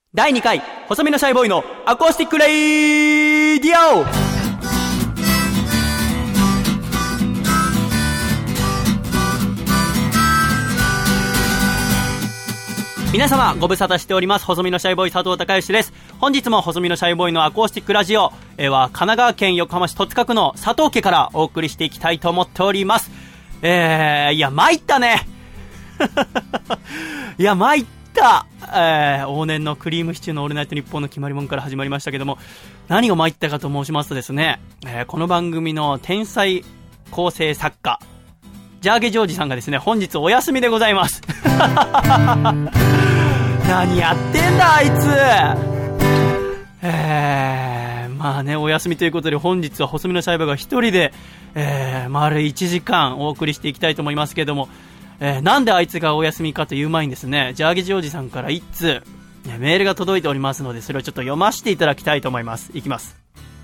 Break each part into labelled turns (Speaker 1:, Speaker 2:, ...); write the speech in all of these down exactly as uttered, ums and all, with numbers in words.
Speaker 1: だいにかい細身のシャイボーイのアコースティックレイディオ。皆様ご無沙汰しております。細身のシャイボーイ佐藤孝義です。本日も細身のシャイボーイのアコースティックラジオ、えー、は神奈川県横浜市戸塚区の佐藤家からお送りしていきたいと思っております。えー、いや参ったねいや参った、えー、往年のクリームシチューのオールナイトニッポンの決まり文から始まりましたけども、何が参ったかと申しますとですね、えー、この番組の天才構成作家ジャーゲジョージさんがですね、本日お休みでございます何やってんだあいつ。えー、まあね、お休みということで本日は細身のシャイボーイが一人で、えー、丸いちじかんお送りしていきたいと思いますけども、えー、なんであいつがお休みかという前にですね、ジャーゲジョージさんから一通、ね、メールが届いておりますので、それをちょっと読ませていただきたいと思います。いきます。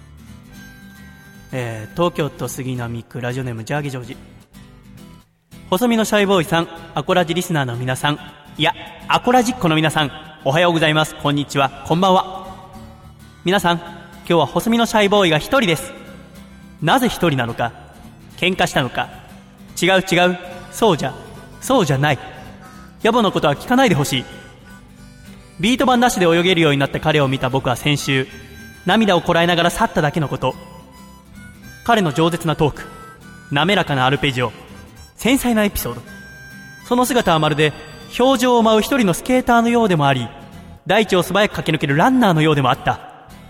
Speaker 1: えー、東京都杉並区ラジオネームジャーゲジョージ。細身のシャイボーイさん、アコラジリスナーの皆さん、いやアコラジッコの皆さん、おはようございます、こんにちは、こんばんは。皆さん、今日は細身のシャイボーイが一人です。なぜ一人なのか、喧嘩したのか、違う違う、そうじゃそうじゃない、野暮のことは聞かないでほしい。ビート板なしで泳げるようになった彼を見た僕は先週、涙をこらえながら去っただけのこと。彼の饒舌なトーク、滑らかなアルペジオ、繊細なエピソード、その姿はまるで表情を舞う一人のスケーターのようでもあり、大地を素早く駆け抜けるランナーのようでもあった。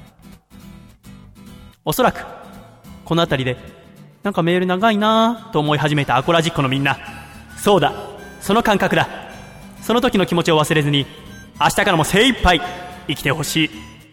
Speaker 1: おそらくこの辺りでなんかメール長いなと思い始めたアコラジッコのみんな、そうだ、その感覚だ。その時の気持ちを忘れずに、明日からも精一杯生きてほしい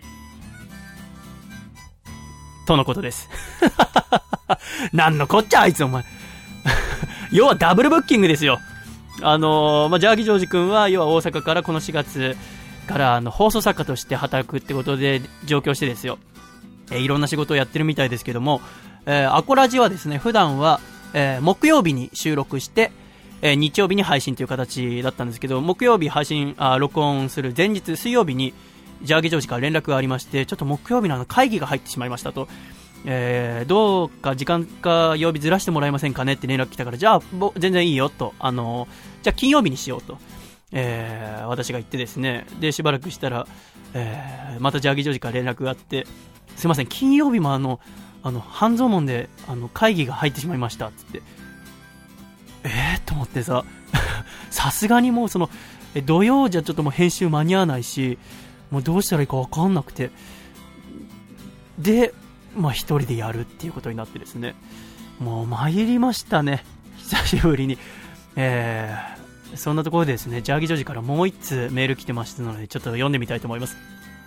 Speaker 1: とのことですなんのこっちゃあいつお前要はダブルブッキングですよ。あのーまあ、ジャーギジョージ君は要は大阪からこのしがつからあの放送作家として働くってことで上京してですよ、えー、いろんな仕事をやってるみたいですけども、えー、アコラジはですね、普段は、えー、木曜日に収録して、えー、日曜日に配信という形だったんですけど、木曜日配信あ録音する前日水曜日にジャーギジョージから連絡がありまして、ちょっと木曜日のあの会議が入ってしまいましたと、えー、どうか時間か曜日ずらしてもらえませんかねって連絡来たから、じゃあ全然いいよと、あのー、じゃあ金曜日にしようと、えー、私が言ってですね、でしばらくしたら、えー、またジャーギジョージから連絡があって、すいません金曜日もあのあの半蔵門であの会議が入ってしまいましたっつって、えーと思ってささすがにもうその土曜じゃちょっともう編集間に合わないし、もうどうしたらいいか分かんなくて、でまあ一人でやるっていうことになってですね、もう参りましたね、久しぶりに。えー、そんなところでですね、ジャーギジョージからもう一通メール来てましたので、ちょっと読んでみたいと思います。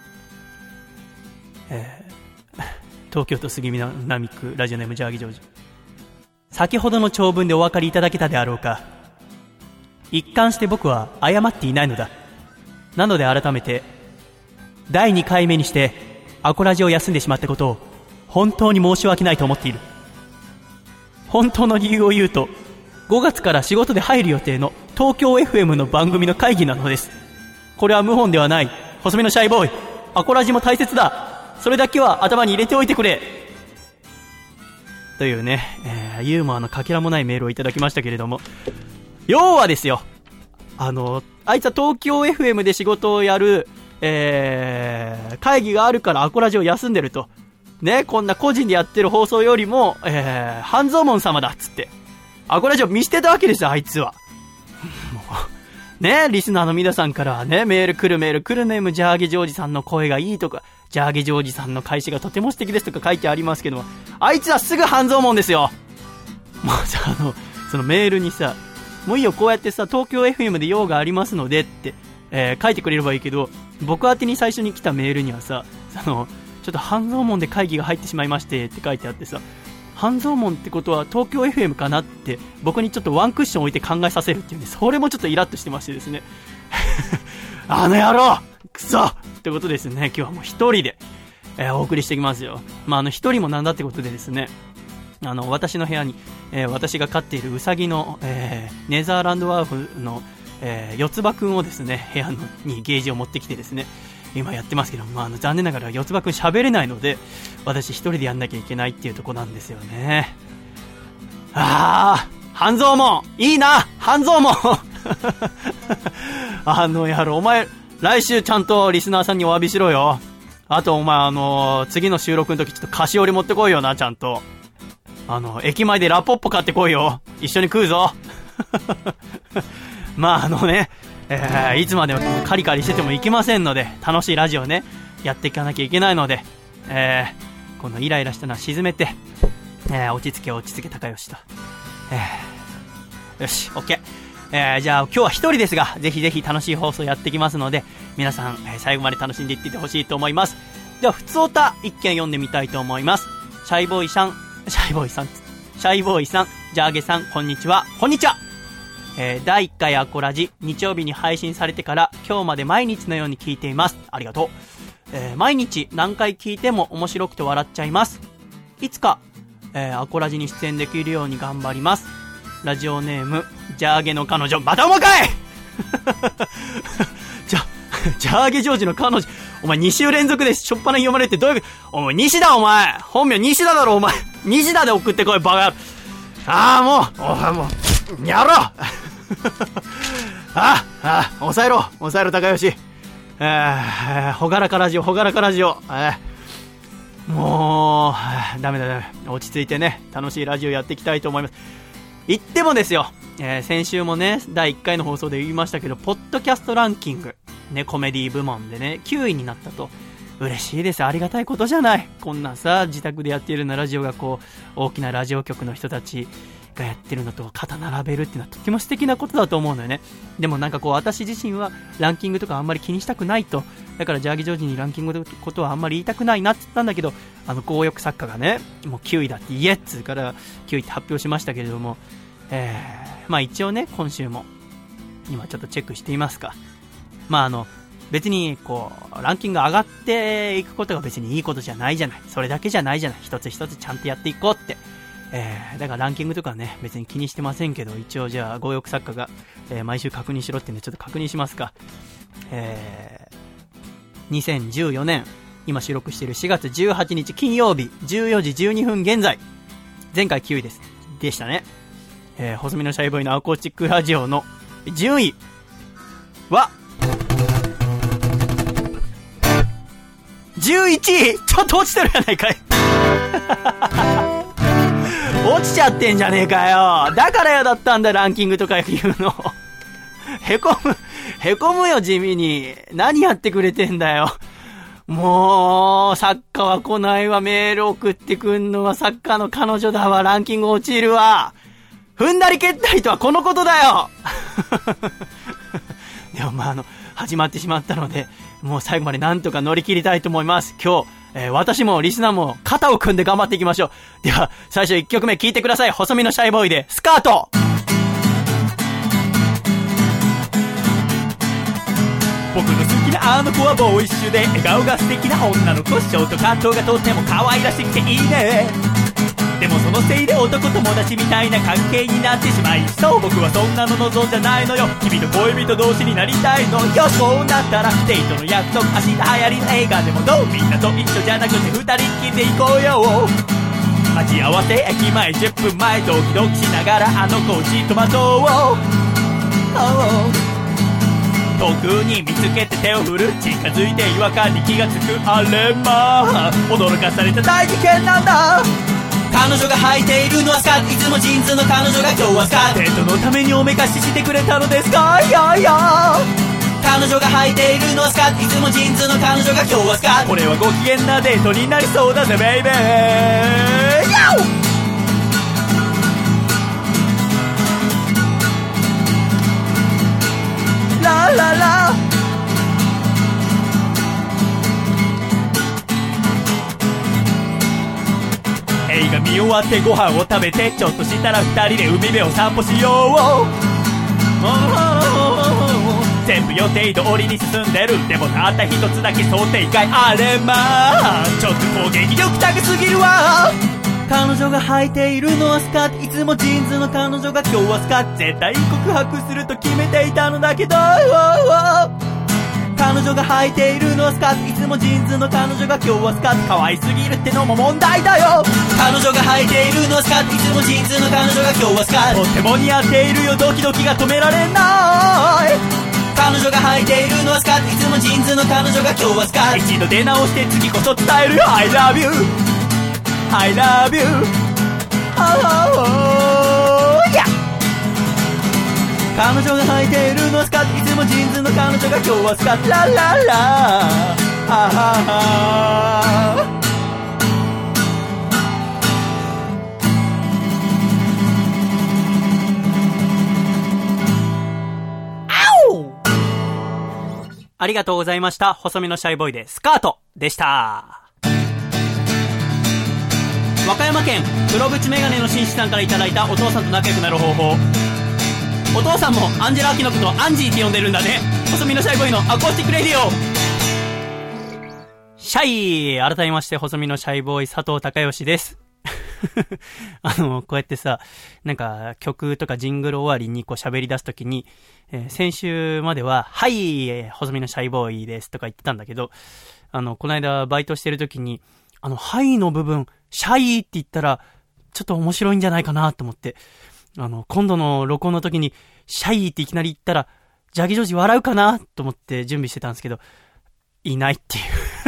Speaker 1: えー、東京都杉並区ラジオネームジャーギジョージ。先ほどの長文でお分かりいただけたであろうか。一貫して僕は謝っていないのだ。なので改めてだいにかいめにしてアコラジを休んでしまったことを本当に申し訳ないと思っている。本当の理由を言うと、ごがつから仕事で入る予定の東京 エフエム の番組の会議なのです。これは謀反ではない。細身のシャイボーイ、アコラジも大切だ。それだけは頭に入れておいてくれ。というね、えー、ユーモアのかけらもないメールをいただきましたけれども、要はですよ、あのあいつは東京 エフエム で仕事をやる、えー、会議があるからアコラジを休んでるとね、こんな個人でやってる放送よりも、えー、半蔵門様だっつってアコラジを見捨てたわけですよ、あいつはもうね、リスナーの皆さんからはね、メール来るメール来るネームジャーゲジョージさんの声がいいとか、ジャーゲジョージさんの返しがとても素敵ですとか書いてありますけども、あいつはすぐ半蔵門ですよ。もうさ、あのそのメールにさ、もういいよ、こうやってさ東京 エフエム で用がありますのでって、えー、書いてくれればいいけど、僕宛てに最初に来たメールにはさ、そのちょっと半蔵門で会議が入ってしまいましてって書いてあってさ、半蔵門ってことは東京 エフエム かなって僕にちょっとワンクッション置いて考えさせるっていうんで、それもちょっとイラッとしてましてですねあの野郎クソってことですね。今日はもう一人で、えー、お送りしていきますよ。まああの一人もなんだってことでですね、あの私の部屋に、えー、私が飼っているウサギの、えー、ネザーランドワーフの、えー、四つ葉くんをですね、部屋のにゲージを持ってきてですね、 今やってますけど、まあ、あの残念ながら四つ葉くん喋れないので私一人でやんなきゃいけないっていうとこなんですよね。あー、半蔵門いいな、半蔵門あの野郎、お前来週ちゃんとリスナーさんにお詫びしろよ。あとお前あのー、次の収録の時ちょっと菓子折り持ってこいよな、ちゃんと。あの駅前でラポッポ買ってこいよ、一緒に食うぞまああのね、えー、いつまでもカリカリしててもいけませんので、楽しいラジオをねやっていかなきゃいけないので、えー、このイライラしたのは沈めて、えー、落ち着け落ち着け高吉と、えー、よし OK、えー、じゃあ今日は一人ですがぜひぜひ楽しい放送やってきますので皆さん、えー、最後まで楽しんでいっていてほしいと思います。ではふつおた一件読んでみたいと思います。シャイボーイさんシャイボーイさんシャイボーイさんジャーゲさん、こんにちは。こんにちは。えー、だいいっかいアコラジ日曜日に配信されてから今日まで毎日のように聞いています。ありがとう。えー、毎日何回聞いても面白くて笑っちゃいます。いつか、えー、アコラジに出演できるように頑張ります。ラジオネームジャーゲの彼女、またお前かいじゃジャーゲジョージの彼女、お前に週連続でしょっぱな読まれてどういう、お前西田、お前本名西田だろ、お前西田で送ってこいバカ野郎。ああもうお前もうやろうああ抑えろ抑えろ高吉、えー、ほがらかラジオほがらかラジオ、えー、もうダメだダメ、落ち着いてね楽しいラジオやっていきたいと思います。言ってもですよ、えー、先週もねだいいっかいの放送で言いましたけど、ポッドキャストランキングね、コメディ部門でねきゅういになったと。嬉しいです、ありがたいことじゃない。こんなさ自宅でやっているようなラジオがこう大きなラジオ局の人たちがやってるのと肩並べるっていうのはとっても素敵なことだと思うのよね。でもなんかこう私自身はランキングとかあんまり気にしたくないと、だからジャーギジョージにランキングのことはあんまり言いたくないなって言ったんだけど、あの強欲作家がねもうきゅういだって言えっつうからきゅういって発表しましたけれども、えー、まあ一応ね今週も今ちょっとチェックしていますか。まああの別にこうランキング上がっていくことが別にいいことじゃないじゃない、それだけじゃないじゃない、一つ一つちゃんとやっていこうって、えー、だからランキングとかね別に気にしてませんけど、一応じゃあ強欲作家が、えー、毎週確認しろってんでちょっと確認しますか。えー、にせんじゅうよねん今収録しているしがつじゅうはちにち金曜日じゅうよじじゅうにふん現在、前回きゅういですでしたね。えー、細身のシャイボーイのアコースティックラジオの順位はじゅういちい、ちょっと落ちてるやないかい落ちちゃってんじゃねえかよ。だから嫌だったんだランキングとか言うのへこむへこむよ地味に。何やってくれてんだよ。もうサッカーは来ないわ、メール送ってくんのはサッカーの彼女だわ、ランキング落ちるわ。踏んだり蹴ったりとはこのことだよでもまああの始まってしまったのでもう最後までなんとか乗り切りたいと思います。今日、えー、私もリスナーも肩を組んで頑張っていきましょう。では最初いっきょくめ聴いてください。細身のシャイボーイでスカート。僕の好きなあの子はボーイッシュで笑顔が素敵な女の子、ショートカットがとっても可愛らしくていいね。でもそのせいで男友達みたいな関係になってしまいそう。僕はそんなの望んじゃないのよ。君と恋人同士になりたいのよ。そうなったらデートの約束、明日流行りの映画でもどう、みんなと一緒じゃなくて二人っきりで行こうよ。待ち合わせ駅前じゅっぷんまえ、ドキドキしながらあの子をじっと待とう、oh、遠くに見つけて手を振る、近づいて違和感に気がつく、あれまあ驚かされた大事件なんだ。彼女が履いているのはスカート、いつもジーンズの彼女が今日はスカート。デートのためにおめかししてくれたのですか、いやいや。彼女が履いているのはスカート、いつもジーンズの彼女が今日はスカート。これはご機嫌なデートになりそうだぜベイベー。ヤオラララ。映画見終わってご飯を食べてちょっとしたら二人で海辺を散歩しよう。全部予定通りに進んでる。でもたった一つだけ想定外、あれまあちょっと攻撃力高すぎるわ。彼女が履いているのはスカート、いつもジーンズの彼女が今日はスカート。絶対告白すると決めていたのだけど彼女が履いているのはスカート、いつもジーンズの彼女が今日はスカート、可愛すぎるってのも問題だよ。彼女が履いているのはスカート、いつもジーンズの彼女が今日はスカート、とっても似合っているよ、ドキドキが止められない。彼女が履いているのはスカート、いつもジーンズの彼女が今日はスカート、一度出直して次こそ伝えるよ I love you I love you oh yeah。 彼女が履いているのはスカート、いつもジーンズの彼女が今日はスカート、ラララあはは。ありがとうございました。細身のシャイボーイでスカートでした。和歌山県黒縁メガネの紳士さんからいただいたお父さんと仲良くなる方法。お父さんもアンジェラ・アキノコとアンジーって呼んでるんだね。細身のシャイボーイのアコースティックレディオ。シャイ、改めまして細身のシャイボーイ佐藤孝義です。あのこうやってさ、なんか曲とかジングル終わりにこう喋り出すときに、えー、先週までははい、えー、細身のシャイボーイですとか言ってたんだけど、あのこの間バイトしてるときにあのはいの部分シャイって言ったらちょっと面白いんじゃないかなと思って、あの今度の録音の時にシャイっていきなり言ったらジャギジョージ笑うかなと思って準備してたんですけど、いないっていう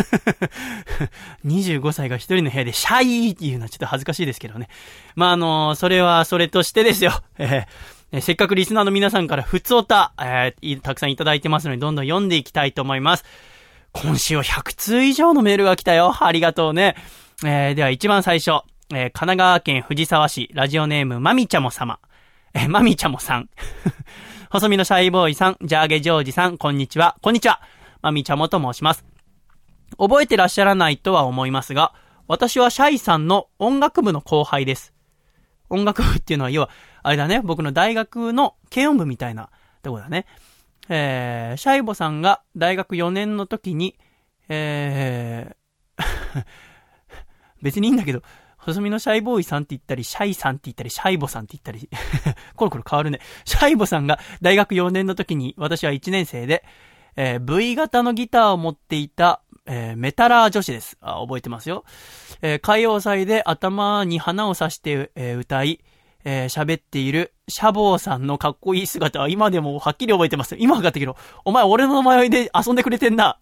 Speaker 1: にじゅうごさいが一人の部屋でシャイっていうのはちょっと恥ずかしいですけどね。まああのそれはそれとしてですよ、えー、せっかくリスナーの皆さんからふつおた、えー、たくさんいただいてますのでどんどん読んでいきたいと思います。今週はひゃくつう以上のメールが来たよ。ありがとうね。えー、では一番最初、えー、神奈川県藤沢市ラジオネームまみちゃも様、えー、まみちゃもさん細身のシャイボーイさん、ジャーゲジョージさん、こんにちは。こんにちは。まみちゃもと申します。覚えてらっしゃらないとは思いますが、私はシャイさんの音楽部の後輩です。音楽部っていうのは要はあれだね、僕の大学の軽音部みたいなとこだね。えー、シャイボさんが大学よねんの時に、えー、別にいいんだけど、細身のシャイボーイさんって言ったり、シャイさんって言ったり、シャイボさんって言ったり、コロコロ変わるね。シャイボさんが大学よねんの時に、私はいちねん生で、えー、V 型のギターを持っていた、えー、メタラー女子です。あ、覚えてますよ。えー、歌謡祭で頭に花を刺して、えー、歌い、えー、喋っているシャボーさんのかっこいい姿は今でもはっきり覚えてます。今分かったけど、お前俺の名前で遊んでくれてんな。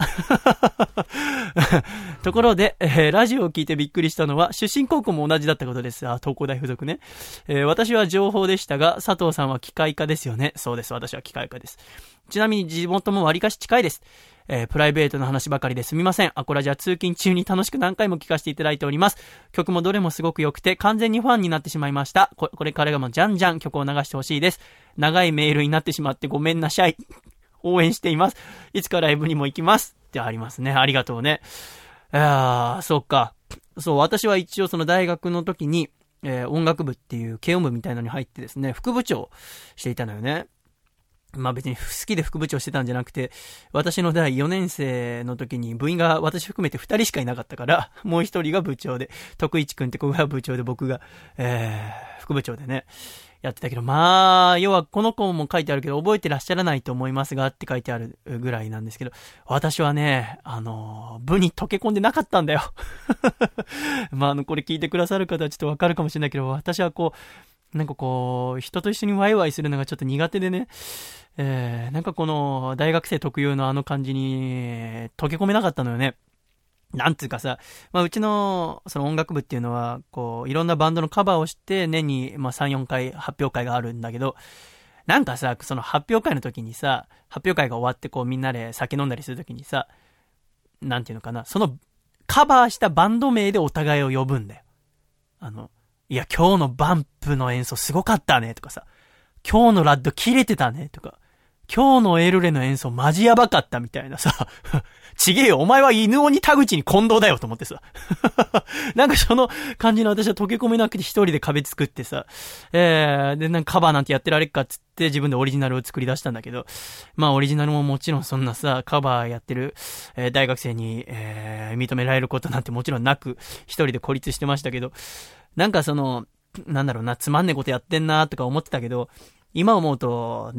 Speaker 1: ところで、えー、ラジオを聞いてびっくりしたのは出身高校も同じだったことです。あ、東工大附属ね。えー、私は情報でしたが、佐藤さんは機械科ですよね。そうです。私は機械科です。ちなみに地元も割かし近いです。えー、プライベートの話ばかりですみません。アコラジは通勤中に楽しく何回も聞かせていただいております。曲もどれもすごく良くて完全にファンになってしまいました。こ, これからもじゃんじゃん曲を流してほしいです。長いメールになってしまってごめんなさい。応援しています。いつかライブにも行きますってありますね。ありがとうね。あー、そうか。そう、私は一応その大学の時に、えー、音楽部っていう軽音部みたいなのに入ってですね、副部長していたのよね。まあ別に好きで副部長してたんじゃなくて、私の第よねん生の時に部員が私含めてふたりしかいなかったから、もうひとりが部長で、徳一くんって子が部長で僕が、えー、副部長でね、やってたけど、まあ、要はこの子も書いてあるけど、覚えてらっしゃらないと思いますがって書いてあるぐらいなんですけど、私はね、あの、部に溶け込んでなかったんだよ。まあ、あの、これ聞いてくださる方はちょっとわかるかもしれないけど、私はこう、なんかこう、人と一緒にワイワイするのがちょっと苦手でね、えー、なんかこの大学生特有のあの感じに溶け込めなかったのよね。なんつうかさ、まあ、うちのその音楽部っていうのはこういろんなバンドのカバーをして年にまあさん、よんかい発表会があるんだけど、なんかさ、その発表会の時にさ、発表会が終わってこうみんなで酒飲んだりする時にさ、なんていうのかな、そのカバーしたバンド名でお互いを呼ぶんだよ。あの、いや今日のバンプの演奏すごかったねとかさ、今日のラッド切れてたねとか、今日のエルレの演奏マジやばかったみたいなさ、ちげえよ、お前は犬鬼田口に近藤だよと思ってさ、なんかその感じの私は溶け込めなくて一人で壁作ってさ、えー、でなんかカバーなんてやってられっかっつって自分でオリジナルを作り出したんだけど、まあオリジナルももちろんそんなさ、カバーやってる、えー、大学生に、えー、認められることなんてもちろんなく一人で孤立してましたけど、なんかそのなんだろうな、つまんねえことやってんなとか思ってたけど、今思うとね、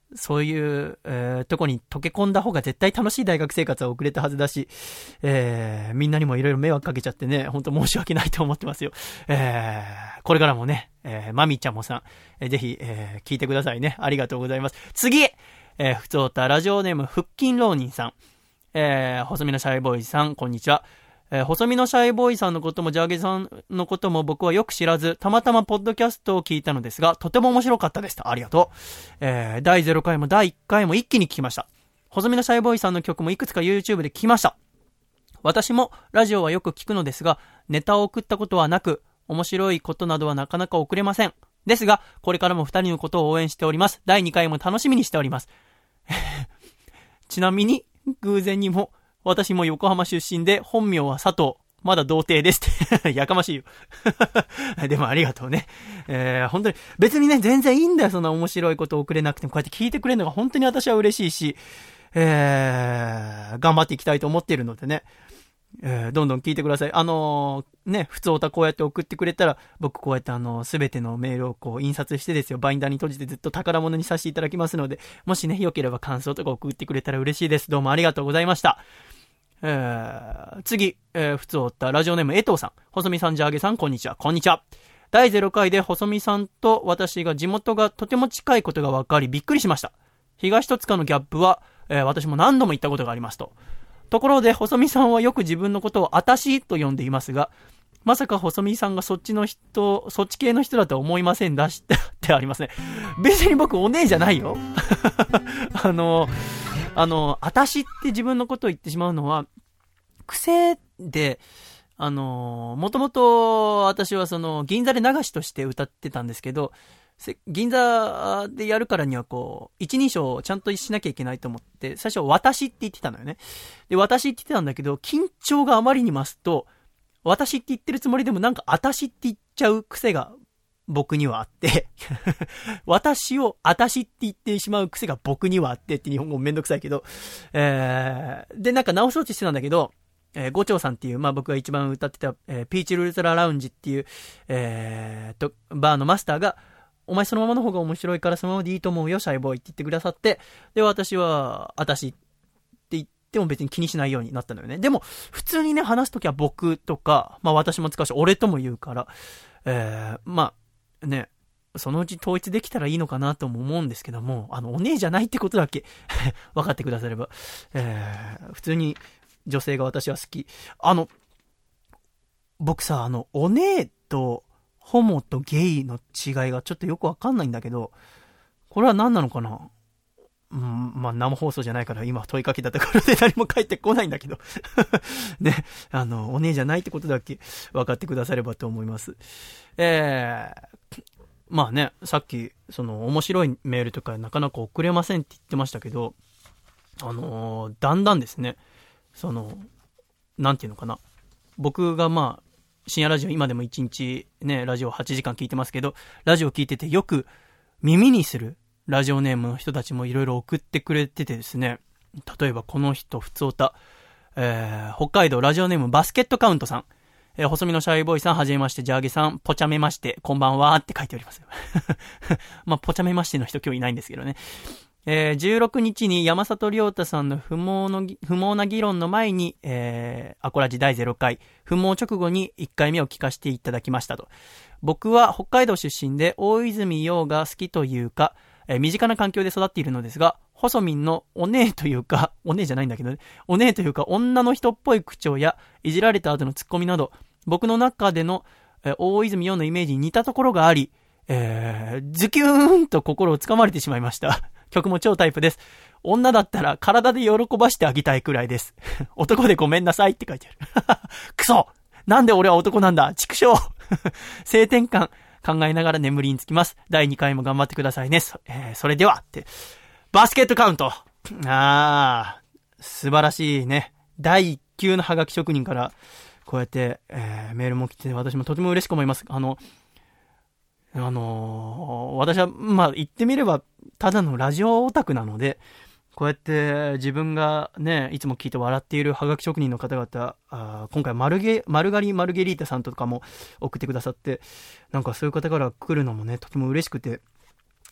Speaker 1: そういう、えー、とこに溶け込んだ方が絶対楽しい大学生活は送れたはずだし、えー、みんなにもいろいろ迷惑かけちゃってね、本当申し訳ないと思ってますよ。えー、これからもね、えー、マミちゃんもさん、えー、ぜひ、えー、聞いてくださいね。ありがとうございます。次、えー、ふつおたラジオネーム腹筋浪人さん、えー、細身のシャイボーイさん、こんにちは。えー、細身のシャイボーイさんのこともジャーゲさんのことも僕はよく知らず、たまたまポッドキャストを聞いたのですが、とても面白かったです。ありがとう。えー、だいゼロかいもだいいっかいも一気に聞きました。細身のシャイボーイさんの曲もいくつか YouTube で聞きました。私もラジオはよく聞くのですが、ネタを送ったことはなく、面白いことなどはなかなか送れません。ですが、これからも二人のことを応援しております。だいにかいも楽しみにしております。ちなみに、偶然にも、私も横浜出身で、本名は佐藤。まだ童貞ですって。やかましいよ。でもありがとうね。えー、本当に、別にね、全然いいんだよ。そんな面白いことを送れなくても、こうやって聞いてくれるのが本当に私は嬉しいし、えー、頑張っていきたいと思っているのでね。えー、どんどん聞いてください。あのー、ね、普通おたこうやって送ってくれたら、僕こうやってあの、すべてのメールをこう印刷してですよ、バインダーに閉じてずっと宝物にさせていただきますので、もしね、良ければ感想とか送ってくれたら嬉しいです。どうもありがとうございました。えー、次、えー、普通おったラジオネーム江藤さん、細見さん、ジャーゲさん、こんにちは。こんにちは。だいゼロかいで細見さんと私が地元がとても近いことが分かりびっくりしました。東戸塚のギャップは、えー、私も何度も行ったことがありますと。ところで、細見さんはよく自分のことをあたしと呼んでいますが、まさか細見さんがそっちの人、そっち系の人だとは思いませんだしってありますね。別に僕お姉じゃないよ。あの、あの、あたしって自分のことを言ってしまうのは、癖で、あの、もともと私はその、銀座で流しとして歌ってたんですけど、銀座でやるからにはこう、一人称をちゃんとしなきゃいけないと思って、最初私って言ってたのよね。で、私って言ってたんだけど、緊張があまりに増すと、私って言ってるつもりでもなんか私って言っちゃう癖が僕にはあって、私を私って言ってしまう癖が僕にはあってって日本語めんどくさいけど、えー、で、なんか直そうとしてたんだけど、えー、五丁さんっていう、まあ僕が一番歌ってた、えー、ピーチルルトララウンジっていう、えーと、バーのマスターが、お前そのままの方が面白いからそのままでいいと思うよ、シャイボーイって言ってくださって、で、私は、私って言っても別に気にしないようになったのよね。でも、普通にね、話すときは僕とか、まあ私も使うし、俺とも言うから、えー、まあ、ね、そのうち統一できたらいいのかなとも思うんですけども、あの、お姉じゃないってことだけ、分かってくだされば、えー、普通に女性が私は好き。あの、僕さ、あの、お姉と、ホモとゲイの違いがちょっとよくわかんないんだけど、これは何なのかな？うん、まあ生放送じゃないから今問いかけたところで何も返ってこないんだけど。ね、あの、お姉じゃないってことだけ分かってくださればと思います。えー、まあね、さっき、その面白いメールとかなかなか送れませんって言ってましたけど、あのー、だんだんですね、その、なんていうのかな。僕がまあ、深夜ラジオ今でも一日ね、ラジオはちじかん聞いてますけど、ラジオ聞いててよく耳にするラジオネームの人たちもいろいろ送ってくれててですね、例えばこの人、ふつおた、えー、北海道ラジオネームバスケットカウントさん、えー、細身のシャイボーイさん、はじめまして、ジャーゲさん、ぽちゃめまして、こんばんはって書いておりますよ。まあ、ぽちゃめましての人今日いないんですけどね。えー、じゅうろくにちに山里亮太さんの不毛の不毛な議論の前に、えー、アコラジだいゼロかい、不毛直後にいっかいめを聞かせていただきましたと。僕は北海道出身で大泉洋が好きというか、えー、身近な環境で育っているのですが、細民のお姉というか、お姉じゃないんだけどね、お姉というか女の人っぽい口調やいじられた後のツッコミなど、僕の中での、えー、大泉洋のイメージに似たところがあり、えー、ズキューンと心をつかまれてしまいました。曲も超タイプです。女だったら体で喜ばしてあげたいくらいです。男でごめんなさいって書いてある。クソ！なんで俺は男なんだ！畜生！性転換考えながら眠りにつきます。だいにかいも頑張ってくださいね。そ,、えー、それではって。バスケットカウント！あー、素晴らしいね。だいいっきゅうのハガキ職人からこうやって、えー、メールも来て私もとても嬉しく思います。あの、あのー、私は、まあ、言ってみれば、ただのラジオオタクなので、こうやって自分がね、いつも聞いて笑っているハガキ職人の方々、あ今回マルゲ、マルガリ・マルゲリータさんとかも送ってくださって、なんかそういう方から来るのもね、とても嬉しくて、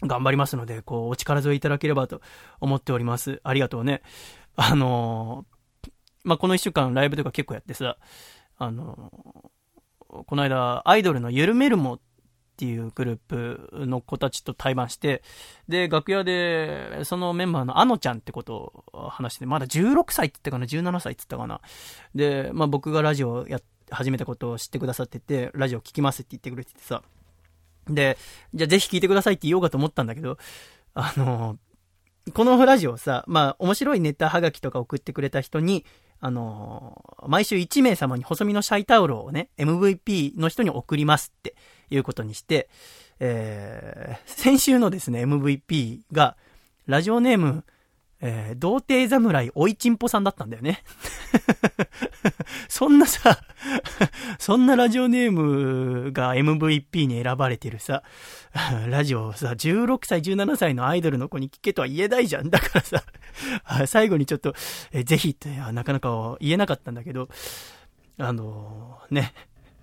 Speaker 1: 頑張りますので、こう、お力添えいただければと思っております。ありがとうね。あのー、まあ、この一週間ライブとか結構やってさ、あのー、この間、アイドルのゆるめるもっていうグループの子たちと対バンして、で、楽屋で、そのメンバーのあのちゃんってことを話して、まだじゅうろくさいって言ったかな、じゅうななさいって言ったかな。で、まあ、僕がラジオや、始めたことを知ってくださってて、ラジオ聞きますって言ってくれててさ、で、じゃあぜひ聞いてくださいって言おうかと思ったんだけど、あのー、このラジオさ、まあ、面白いネタはがきとか送ってくれた人に、あのー、毎週いちめい様に細身のシャイタオルをね、エムブイピー の人に送りますっていうことにして、えー、先週のですね、エムブイピー が、ラジオネーム、えー、童貞侍おいちんぽさんだったんだよね。そんなさ、そんなラジオネームが エムブイピー に選ばれてるさ、ラジオをさ、じゅうろくさい、じゅうななさいのアイドルの子に聞けとは言えないじゃん。だからさ、最後にちょっと、えー、ぜひってなかなか言えなかったんだけど、あのー、ね。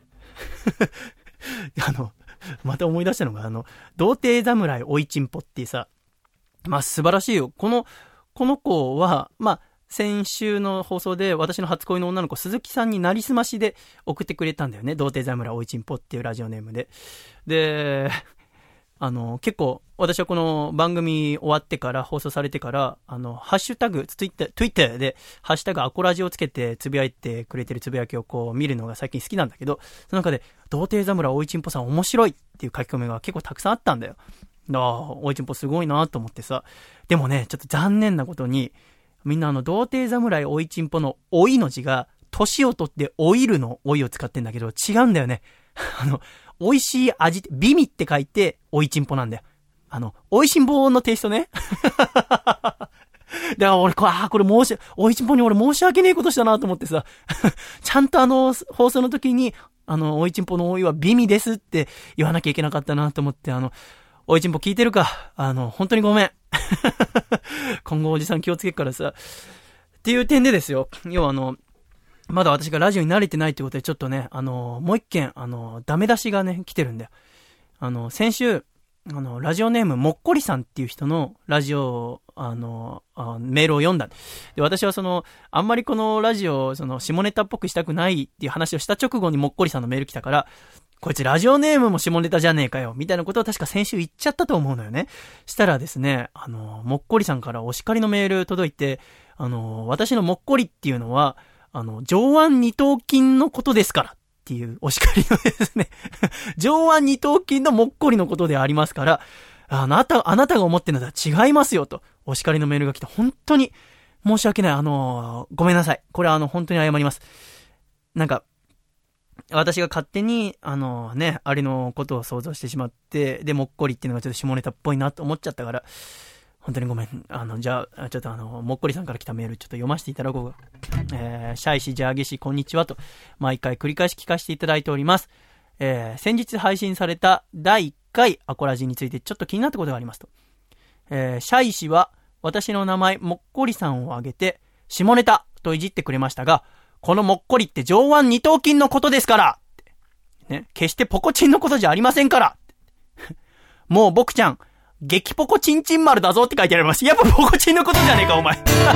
Speaker 1: あの、また思い出したのが、あの、童貞侍おいちんぽってさ、まあ素晴らしいよ。この、この子は、まあ、先週の放送で私の初恋の女の子鈴木さんになりすましで送ってくれたんだよね。童貞侍おいちんぽっていうラジオネームで。で、あの、結構私はこの番組終わってから放送されてから、あの、ハッシュタグ、ツイッター、ツイッターでハッシュタグアコラジをつけてつぶやいてくれてるつぶやきをこう見るのが最近好きなんだけど、その中で童貞侍おいちんぽさん面白いっていう書き込みが結構たくさんあったんだよ。ああ、おいちんぽすごいなと思ってさ。でもね、ちょっと残念なことに、みんなあの、童貞侍おいちんぽのおいの字が、年をとってオイルのおいを使ってんだけど、違うんだよね。あの、美味しい味、美味って書いて、おいちんぽなんだよ。あの、おいしんぼのテイストね。だから俺、これ、あ、これ申し、おいちんぽに俺申し訳ねえことしたなと思ってさ、ちゃんとあの、放送の時に、あの、おいちんぽのおいは美味ですって言わなきゃいけなかったなと思って、あの、おいちんぽ聞いてるか？あの、本当にごめん。今後おじさん気をつけるからさ。っていう点でですよ。要はあの、まだ私がラジオに慣れてないってことでちょっとね、あの、もう一件、あの、ダメ出しがね、来てるんだよ。あの、先週、あの、ラジオネームもっこりさんっていう人のラジオ、あの、あメールを読んだ。で、私はその、あんまりこのラジオ、その、下ネタっぽくしたくないっていう話をした直後にもっこりさんのメール来たから、こいつラジオネームも下ネタじゃねえかよみたいなことを確か先週言っちゃったと思うのよね。したらですね、あのもっこりさんからお叱りのメール届いて、あの私のもっこりっていうのはあの上腕二頭筋のことですからっていうお叱りのですね上腕二頭筋のもっこりのことでありますから、あなたあなたが思ってるのとは違いますよとお叱りのメールが来て、本当に申し訳ない。あのごめんなさい。これはあの本当に謝ります。なんか私が勝手に、あのね、あれのことを想像してしまって、で、もっこりっていうのがちょっと下ネタっぽいなと思っちゃったから、本当にごめん。あの、じゃあ、ちょっとあの、もっこりさんから来たメールちょっと読ませていただこうか。えー、シャイ氏、ジャーゲ氏、こんにちはと、毎回繰り返し聞かせていただいております。えー、先日配信されただいいっかいアコラジについてちょっと気になったことがありますと。えー、シャイ氏は、私の名前、もっこりさんを挙げて、下ネタといじってくれましたが、このもっこりって上腕二頭筋のことですからね、決してポコチンのことじゃありませんからもう僕ちゃん、激ポコチンチン丸だぞって書いてあります。やっぱポコチンのことじゃねえか、お前。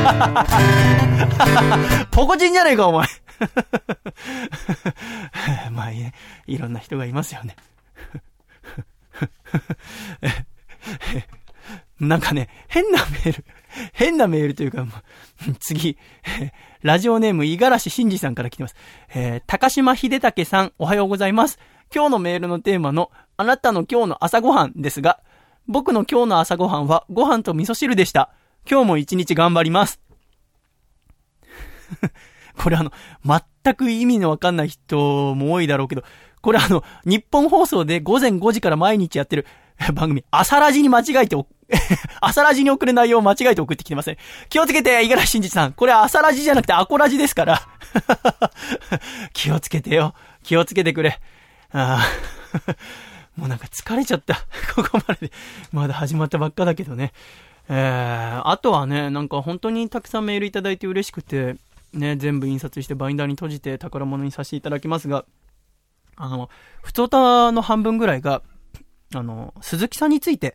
Speaker 1: ポコチンじゃねえか、お前。まあいいね。いろんな人がいますよね。なんかね、変なメール、変なメールというか、次、ラジオネーム、五十嵐真嗣さんから来てます。えー、高島秀武さん、おはようございます。今日のメールのテーマの、あなたの今日の朝ごはんですが、僕の今日の朝ごはんは、ご飯と味噌汁でした。今日も一日頑張ります。これあの、全く意味のわかんない人も多いだろうけど、これあの、日本放送で午前ごじから毎日やってる番組、朝ラジに間違えて、朝ラジに送る内容を間違えて送ってきてますね。気をつけて、五十嵐真嗣さん。これ朝ラジじゃなくてアコラジですから。気をつけてよ。気をつけてくれ。あもうなんか疲れちゃった。ここまでで。まだ始まったばっかだけどね。えー、あとはね、なんか本当にたくさんメールいただいて嬉しくて、ね、全部印刷してバインダーに閉じて宝物にさせていただきますが、あの、ふつおたの半分ぐらいが、あの、鈴木さんについて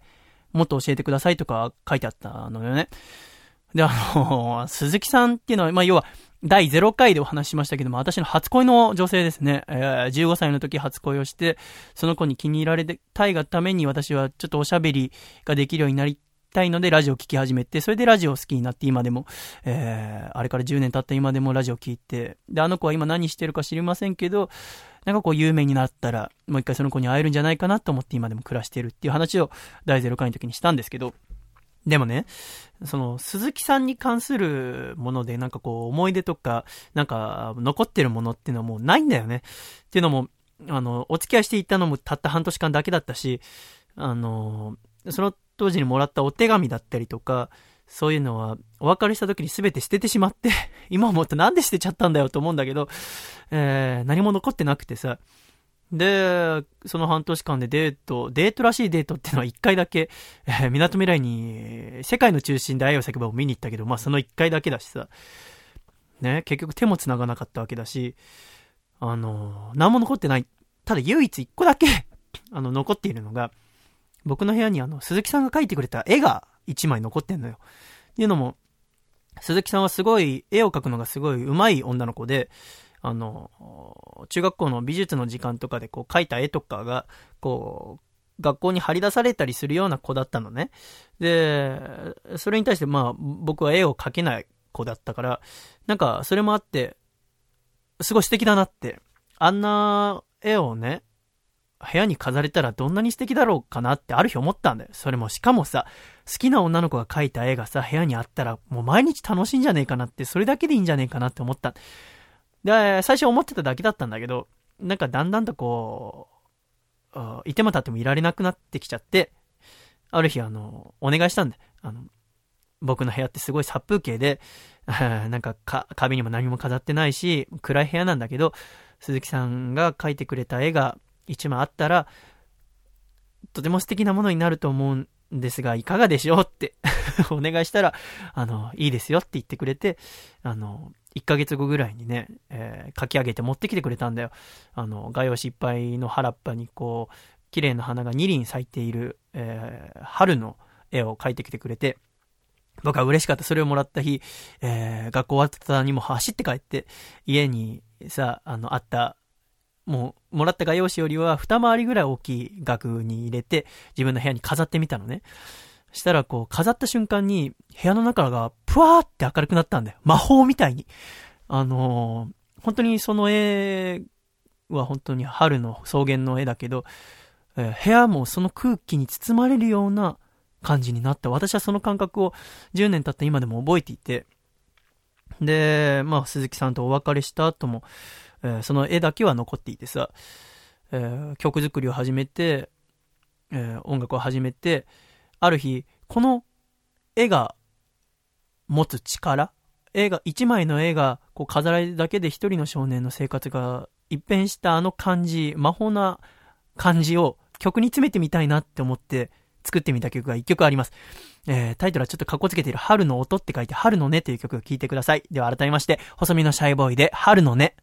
Speaker 1: もっと教えてくださいとか書いてあったのよね。で、あの、鈴木さんっていうのは、まあ、要は、だいゼロかいでお話ししましたけども、私の初恋の女性ですね。えー、じゅうごさいの時初恋をして、その子に気に入られたいがために私はちょっとおしゃべりができるようになりたいのでラジオを聞き始めて、それでラジオを好きになって今でも、えー、あれからじゅうねん経った今でもラジオを聞いて、で、あの子は今何してるか知りませんけど、なんかこう有名になったら、もう一回その子に会えるんじゃないかなと思って今でも暮らしてるっていう話をだいゼロかいの時にしたんですけど、でもね、その鈴木さんに関するものでなんかこう思い出とかなんか残ってるものっていうのはもうないんだよね。っていうのもあのお付き合いしていたのもたった半年間だけだったし、あのその当時にもらったお手紙だったりとかそういうのはお別れした時に全て捨ててしまって今思うとなんで捨てちゃったんだよと思うんだけど、えー、何も残ってなくてさ。で、その半年間でデート、デートらしいデートっていうのは一回だけ、えー、港未来に世界の中心で愛を叫ばを見に行ったけど、まあその一回だけだしさ、ね、結局手も繋がなかったわけだし、あのー、何も残ってない。ただ唯一一個だけ、あの、残っているのが、僕の部屋にあの、鈴木さんが描いてくれた絵が一枚残ってんのよ。っていうのも、鈴木さんはすごい、絵を描くのがすごい上手い女の子で、あの、中学校の美術の時間とかでこう描いた絵とかが、こう、学校に張り出されたりするような子だったのね。で、それに対してまあ、僕は絵を描けない子だったから、なんか、それもあって、すごい素敵だなって、あんな絵をね、部屋に飾れたらどんなに素敵だろうかなってある日思ったんだよ。それもしかもさ、好きな女の子が描いた絵がさ、部屋にあったらもう毎日楽しいんじゃねえかなって、それだけでいいんじゃねえかなって思った。で、最初思ってただけだったんだけど、なんかだんだんとこう、いてもたってもいられなくなってきちゃって、ある日あの、お願いしたんだよ。あの、僕の部屋ってすごい殺風景で、なんかか壁にも何も飾ってないし、暗い部屋なんだけど、鈴木さんが描いてくれた絵が一枚あったら、とても素敵なものになると思うんですが、いかがでしょうってお願いしたら、あの、いいですよって言ってくれて、あの、いっかげつごぐらいにね、えー、書き上げて持ってきてくれたんだよ。あの、画用紙いっぱいの原っぱにこう、綺麗な花がに輪咲いている、えー、春の絵を描いてきてくれて、僕は嬉しかった。それをもらった日、えー、学校終わったにも走って帰って、家にさ、あの、あった、もう、もらった画用紙よりは二回りぐらい大きい額に入れて、自分の部屋に飾ってみたのね。したらこう、飾った瞬間に、部屋の中がぷわーって明るくなったんだよ。魔法みたいに。あのー、本当にその絵は本当に春の草原の絵だけど、えー、部屋もその空気に包まれるような感じになった。私はその感覚をじゅうねん経った今でも覚えていて、で、まあ鈴木さんとお別れした後も、えー、その絵だけは残っていてさ、えー、曲作りを始めて、えー、音楽を始めて、ある日、この絵が持つ力、絵が、一枚の絵がこう飾られるだけで一人の少年の生活が一変したあの感じ、魔法な感じを曲に詰めてみたいなって思って作ってみた曲が一曲あります。えー、タイトルはちょっとカッコつけている春の音って書いて春の音という曲を聴いてください。では改めまして、細身のシャイボーイで春の音。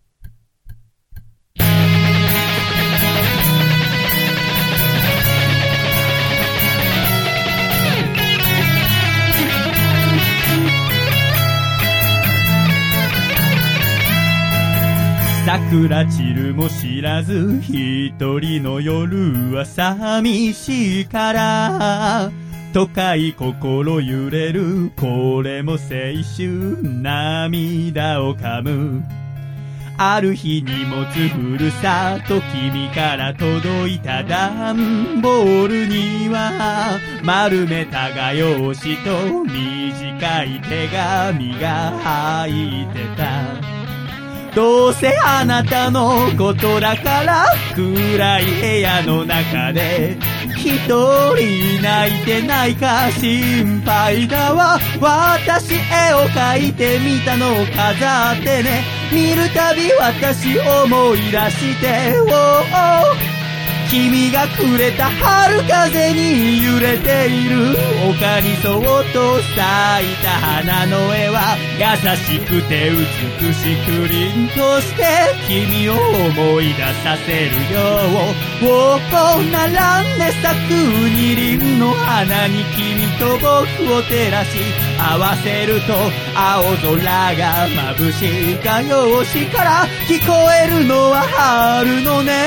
Speaker 2: 桜散るも知らず一人の夜は寂しいから都会心揺れるこれも青春涙を噛むある日荷物ふるさと君から届いた段ボールには丸めた画用紙と短い手紙が入ってたどうせあなたのことだから暗い部屋の中で一人泣いてないか心配だわ私絵を描いてみたのを飾ってね見るたび私思い出して、oh, oh 君がくれた春風に揺れている丘にそっと咲いた花の絵は優しくて美しく凛として君を思い出させるよ。おお並んで咲く二輪の花に君と僕を照らし合わせると青空が眩しい画用紙から聞こえるのは春の音。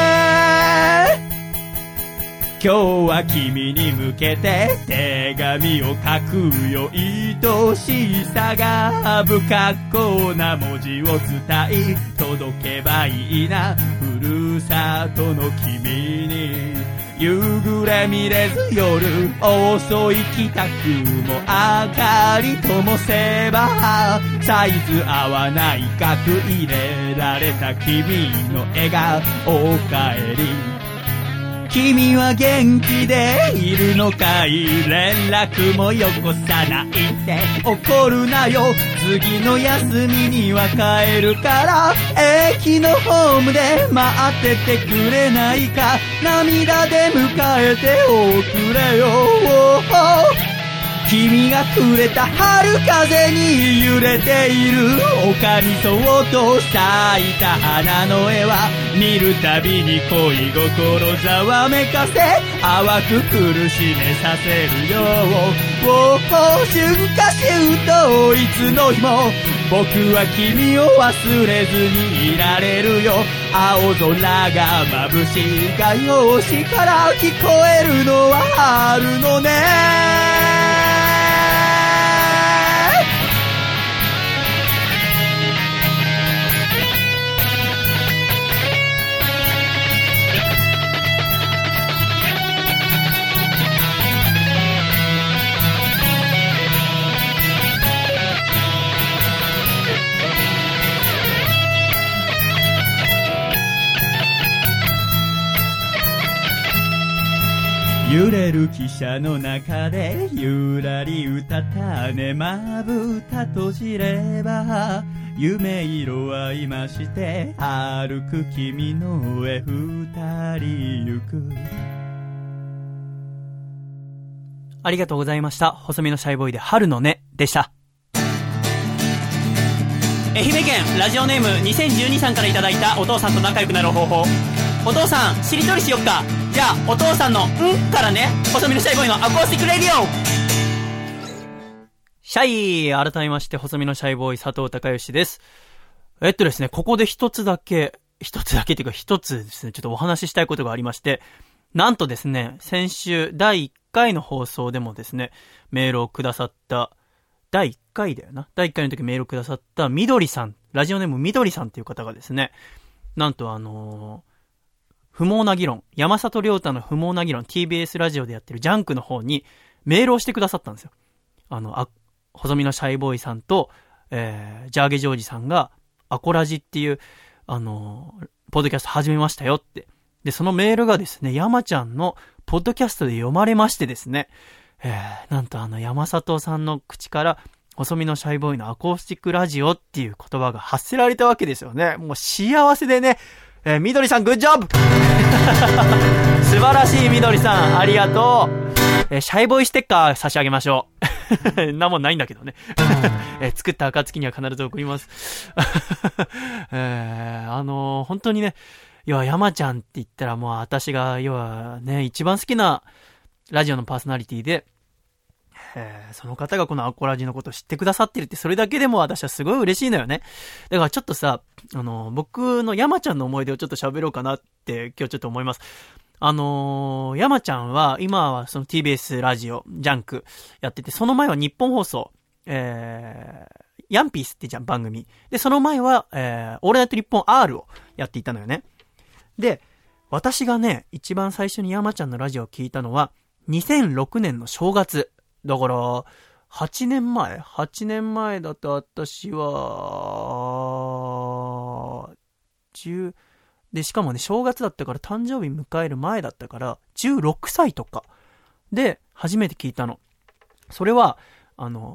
Speaker 2: 今日は君に向けて手紙を書くよ。愛しさが不格好な文字を伝え届けばいいな。ふるさとの君に夕暮れ見れず夜遅い帰宅も明かり灯せばサイズ合わない額入れられた君の笑顔おかえり。君は元気でいるのかい連絡もよこさないで怒るなよ。次の休みには帰るから駅のホームで待っててくれないか。涙で迎えておくれよ。君がくれた春風に揺れている丘にそっと咲いた花の絵は見るたびに恋心ざわめかせ淡く苦しめさせるよ。おお春夏秋冬いつの日も僕は君を忘れずにいられるよ。青空が眩しい画用紙から聞こえるのは春の音。揺れる汽車の中でゆらり歌ったねまぶた閉じれば夢色は今して歩く君の上二人行く。
Speaker 1: ありがとうございました。細身のシャイボーイで春の音でした。愛媛県ラジオネームにせんじゅうにさんからいただいたお父さんと仲良くなる方法。お父さんしりとりしよっか。じゃあお父さんのんからね。細身のシャイボーイのアコースティックレディオ。シャイ改めまして細身のシャイボーイ佐藤孝義です。えっとですねここで一つだけ一つだけというか一つですねちょっとお話ししたいことがありまして、なんとですね先週だいいっかいの放送でもですねメールをくださっただいいっかいだよなだいいっかいの時メールをくださったみどりさん、ラジオネームみどりさんという方がですね、なんとあのー不毛な議論、山里亮太の不毛な議論 ティービーエス ラジオでやってるジャンクの方にメールをしてくださったんですよ。あのあ細身のシャイボーイさんと、えー、ジャーゲジョージさんがアコラジっていうあのー、ポッドキャスト始めましたよって。でそのメールがですね山ちゃんのポッドキャストで読まれましてですね、えー、なんとあの山里さんの口から細身のシャイボーイのアコースティックラジオっていう言葉が発せられたわけですよね。もう幸せでね、えー、みどりさんグッジョブ素晴らしいみどりさんありがとう、えー、シャイボーイステッカー差し上げましょうなもんないんだけどね、えー、作った暁には必ず送ります、えー、あのー、本当にね要は山ちゃんって言ったらもう私が要はね一番好きなラジオのパーソナリティで、えー、その方がこのアコラジのことを知ってくださってるってそれだけでも私はすごい嬉しいのよね。だからちょっとさあの僕の山ちゃんの思い出をちょっと喋ろうかなって今日ちょっと思います。あのー、山ちゃんは今はその ティービーエス ラジオジャンクやってて、その前は日本放送えー、ヤンピースってじゃん番組で、その前は、えー、オールナイトニッポン R をやっていたのよね。で私がね一番最初に山ちゃんのラジオを聞いたのはにせんろくねんの正月だからはちねんまえはちねんまえだと私はじゅうでしかもね正月だったから誕生日迎える前だったからじゅうろくさいとかで初めて聞いたの。それはあのまあ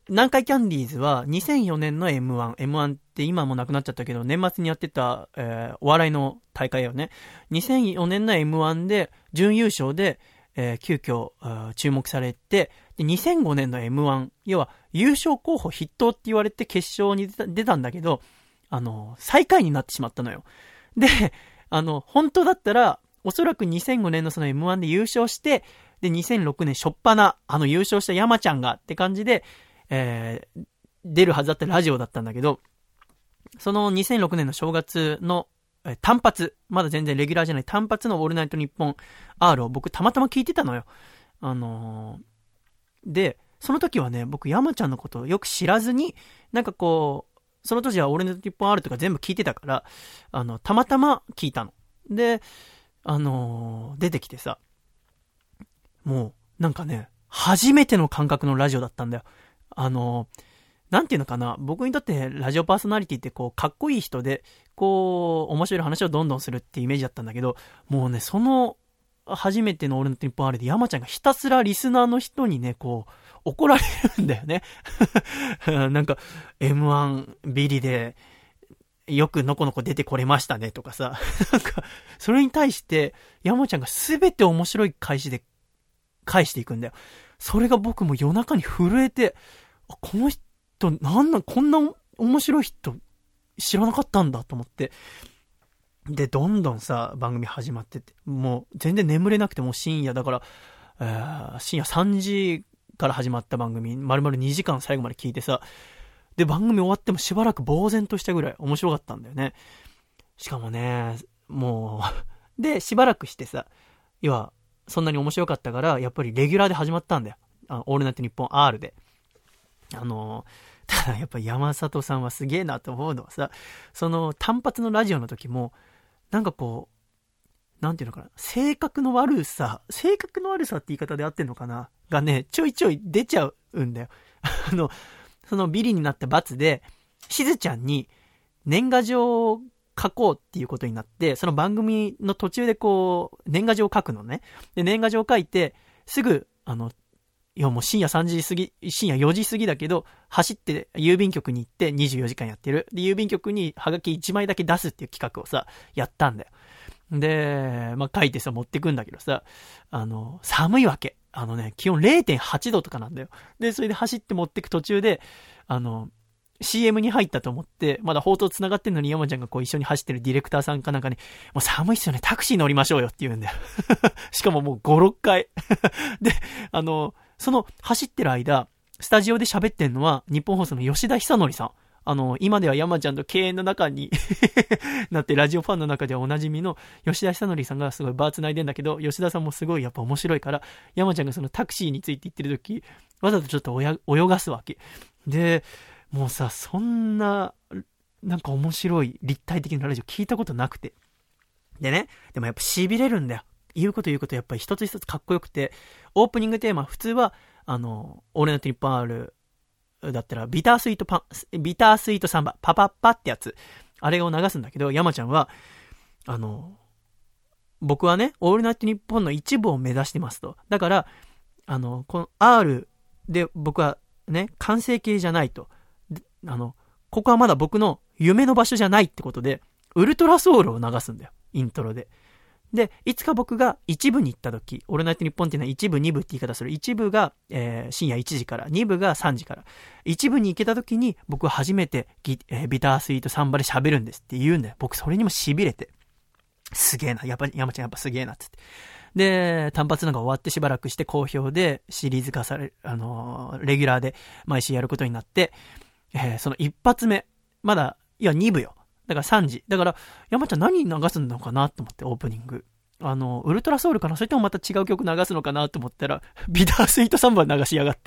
Speaker 1: 南海キャンディーズはにせんよねんの エムワン、エムワン って今もなくなっちゃったけど、年末にやってた、えー、お笑いの大会よね。にせんよねんの エムワン で準優勝で、えー、急遽注目されて、でにせんごねんの エムワン、要は優勝候補筆頭って言われて決勝に出た、出たんだけど、あの最下位になってしまったのよ。で、あの本当だったらおそらくにせんごねんのその エムワン で優勝して、でにせんろくねん初っ端あの優勝した山ちゃんがって感じで、えー、出るはずだったラジオだったんだけど、そのにせんろくねんの正月の、えー、単発、まだ全然レギュラーじゃない単発のオールナイトニッポン R を僕たまたま聞いてたのよ。あのー、で、その時はね、僕山ちゃんのことをよく知らずに、なんかこう、その時はオールナイトニッポン R とか全部聞いてたから、あの、たまたま聞いたの。で、あのー、出てきてさ、もう、なんかね、初めての感覚のラジオだったんだよ。あの、なんていうのかな、僕にとってラジオパーソナリティってこう、かっこいい人で、こう、面白い話をどんどんするってイメージだったんだけど、もうね、その、初めてのオールナイトニッポン R で山ちゃんがひたすらリスナーの人にね、こう、怒られるんだよね。なんか、エムワン ビリで、よくのこのこ出てこれましたねとかさ、なんか、それに対して、山ちゃんがすべて面白い返しで返していくんだよ。それが僕も夜中に震えて、この人、なんなん、こんな面白い人知らなかったんだと思って。で、どんどんさ、番組始まってて、もう全然眠れなくて、もう深夜だから、えー、深夜さんじから始まった番組、丸々にじかん最後まで聞いてさ、で、番組終わってもしばらく呆然としたぐらい面白かったんだよね。しかもね、もう、で、しばらくしてさ、要は、そんなに面白かったから、やっぱりレギュラーで始まったんだよ。あオールナイトニッポン R で。あのー、ただやっぱ山里さんはすげえなと思うのはさ、その単発のラジオの時も、なんかこう、なんていうのかな、性格の悪さ、性格の悪さって言い方で合ってんのかながね、ちょいちょい出ちゃうんだよ。あの、そのビリになった罰で、しずちゃんに年賀状を書こうっていうことになって、その番組の途中でこう、年賀状を書くのね。で、年賀状を書いて、すぐ、あの、いやもう深夜さんじ過ぎ、深夜よじ過ぎだけど、走って郵便局に行ってにじゅうよじかんやってる。で、郵便局にハガキいちまいだけ出すっていう企画をさ、やったんだよ。で、まあ、書いてさ、持ってくんだけどさ、あの、寒いわけ。あのね、気温 れいてんはちどとかなんだよ。で、それで走って持ってく途中で、あの、シーエム に入ったと思って、まだ放送繋がってんのに山ちゃんがこう一緒に走ってるディレクターさんかなんかに、もう寒いっすよね、タクシー乗りましょうよって言うんだよ。しかももうご、ろっかい。で、あの、その走ってる間、スタジオで喋ってんのは日本放送の吉田久典さん。あの、今では山ちゃんと敬遠の中になってラジオファンの中ではおなじみの吉田久典さんがすごいバー繋いでんだけど、吉田さんもすごいやっぱ面白いから、山ちゃんがそのタクシーについて言ってる時、わざとちょっとおや泳がすわけ。で、もうさ、そんな、なんか面白い立体的なラジオ聞いたことなくて。でね、でもやっぱ痺れるんだよ。言うこと言うことやっぱり一つ一つかっこよくて、オープニングテーマ、普通は、あの、オールナイトニッポン R だったら、ビタースイートパン、ビタースイートサンバ、パパッパってやつ、あれを流すんだけど、山ちゃんは、あの、僕はね、オールナイトニッポンの一部を目指してますと。だから、あの、この R で僕はね、完成形じゃないと。あの、ここはまだ僕の夢の場所じゃないってことで、ウルトラソウルを流すんだよ。イントロで。で、いつか僕が一部に行った時、オールナイトニッポンっていうのは一部、二部って言い方する。一部が、えー、深夜いちじから、二部がさんじから。一部に行けた時に、僕は初めてギ、えー、ビタースイートサンバで喋るんですって言うんだよ。僕それにも痺れて。すげえな。やっぱり山ちゃんやっぱすげえなっつって。で、単発のが終わってしばらくして好評でシリーズ化される、あのー、レギュラーで毎週やることになって、えー、その一発目、まだ、いや、二部よ。だからさんじ。だから、山ちゃん何流すのかなと思って、オープニング。あの、ウルトラソウルかなそれともまた違う曲流すのかなと思ったら、ビタースイートサンバ流しやがって。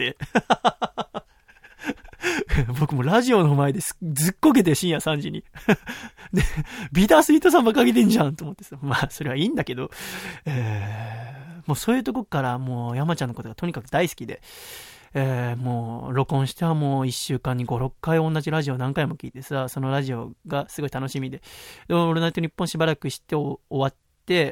Speaker 1: 僕もラジオの前ですずっこけて深夜さんじに。で、ビタースイートサンバかけてんじゃんと思ってさ。まあ、それはいいんだけど、えー、もうそういうとこからもう山ちゃんのことがとにかく大好きで、えー、もう録音してはもういっしゅうかんにご、ろっかい同じラジオ何回も聞いてさ、そのラジオがすごい楽しみで、でオールナイトニッポンしばらくして終わって、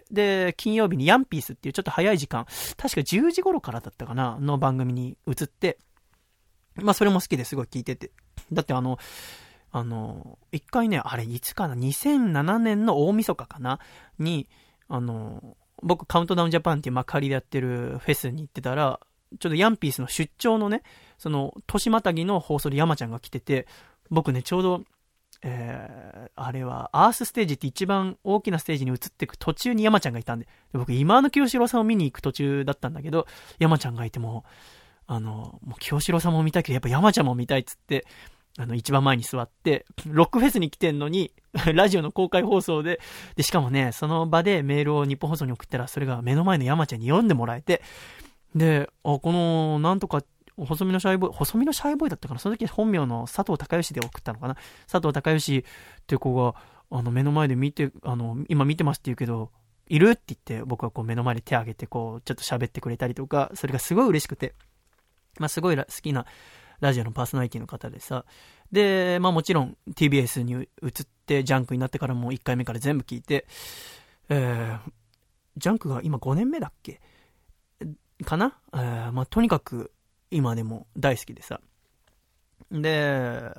Speaker 1: で、金曜日にヤンピースっていうちょっと早い時間、確かじゅうじ頃からだったかな、の番組に移って、 まあそれも好きですごい聞いてて。だってあの、あの、一回ね、あれいつかな、にせんななねんの大晦日かなに、あの、僕カウントダウンジャパンっていう幕張でやってるフェスに行ってたら、ちょっとヤンピースの出張のね、その、年またぎの放送で山ちゃんが来てて、僕ね、ちょうど、えー、あれは、アースステージって一番大きなステージに移っていく途中に山ちゃんがいたんで、で僕、今の清志郎さんを見に行く途中だったんだけど、山ちゃんがいても、あの、もう清志郎さんも見たいけど、やっぱ山ちゃんも見たいっつって、あの、一番前に座って、ロックフェスに来てんのに、ラジオの公開放送で、で、しかもね、その場でメールを日本放送に送ったら、それが目の前の山ちゃんに読んでもらえて、で、あ、この、なんとか、細身のシャイボーイ、細身のシャイボーイだったかな、その時本名の佐藤孝義で送ったのかな。佐藤孝義って子が、あの、目の前で見て、あの、今見てますって言うけど、いるって言って、僕はこう目の前で手を挙げて、こう、ちょっと喋ってくれたりとか、それがすごい嬉しくて、まあ、すごい好きなラジオのパーソナリティの方でさ、で、まあもちろん ティービーエス に移ってジャンクになってからもいっかいめから全部聞いて、えー、ジャンクが今ごねんめだっけかな、えー、まあとにかく今でも大好きでさ。で、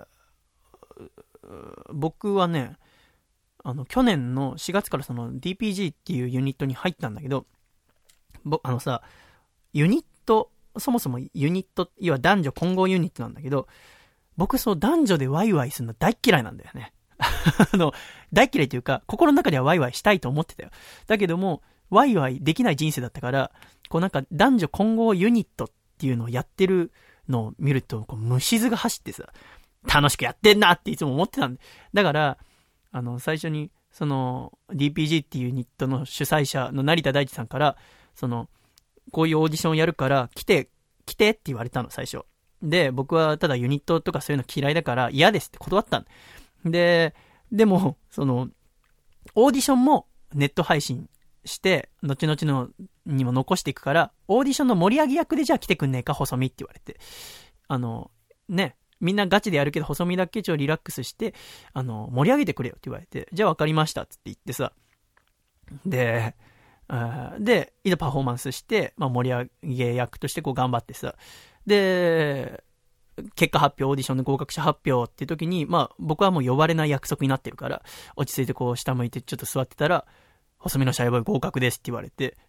Speaker 1: 僕はね、あの去年のしがつからその ディーピージー っていうユニットに入ったんだけど、ぼあのさ、ユニット、そもそもユニット、要は男女混合ユニットなんだけど、僕そう男女でワイワイするの大嫌いなんだよね。あの、大嫌いというか、心の中ではワイワイしたいと思ってたよ。だけども、ワイワイできない人生だったから、こうなんか男女混合ユニットっていうのをやってるのを見ると、こう虫唾が走ってさ、楽しくやってんなっていつも思ってたんで。だから、あの、最初に、その、ディーピージー っていうユニットの主催者の成田大地さんから、その、こういうオーディションやるから、来て、来てって言われたの、最初。で、僕はただユニットとかそういうの嫌いだから嫌ですって断ったんで、でも、その、オーディションもネット配信して、後々のにも残していくから、オーディションの盛り上げ役でじゃあ来てくんねえか、細身って言われて。あの、ね、みんなガチでやるけど、細身だけちょっとリラックスして、あの、盛り上げてくれよって言われて、じゃあ分かりましたっつって言ってさ。で、で、いざパフォーマンスして、まあ、盛り上げ役としてこう頑張ってさ。で、結果発表、オーディションの合格者発表っていう時に、まあ僕はもう呼ばれない約束になってるから、落ち着いてこう下向いてちょっと座ってたら、細身のシャイボーイ合格ですって言われて。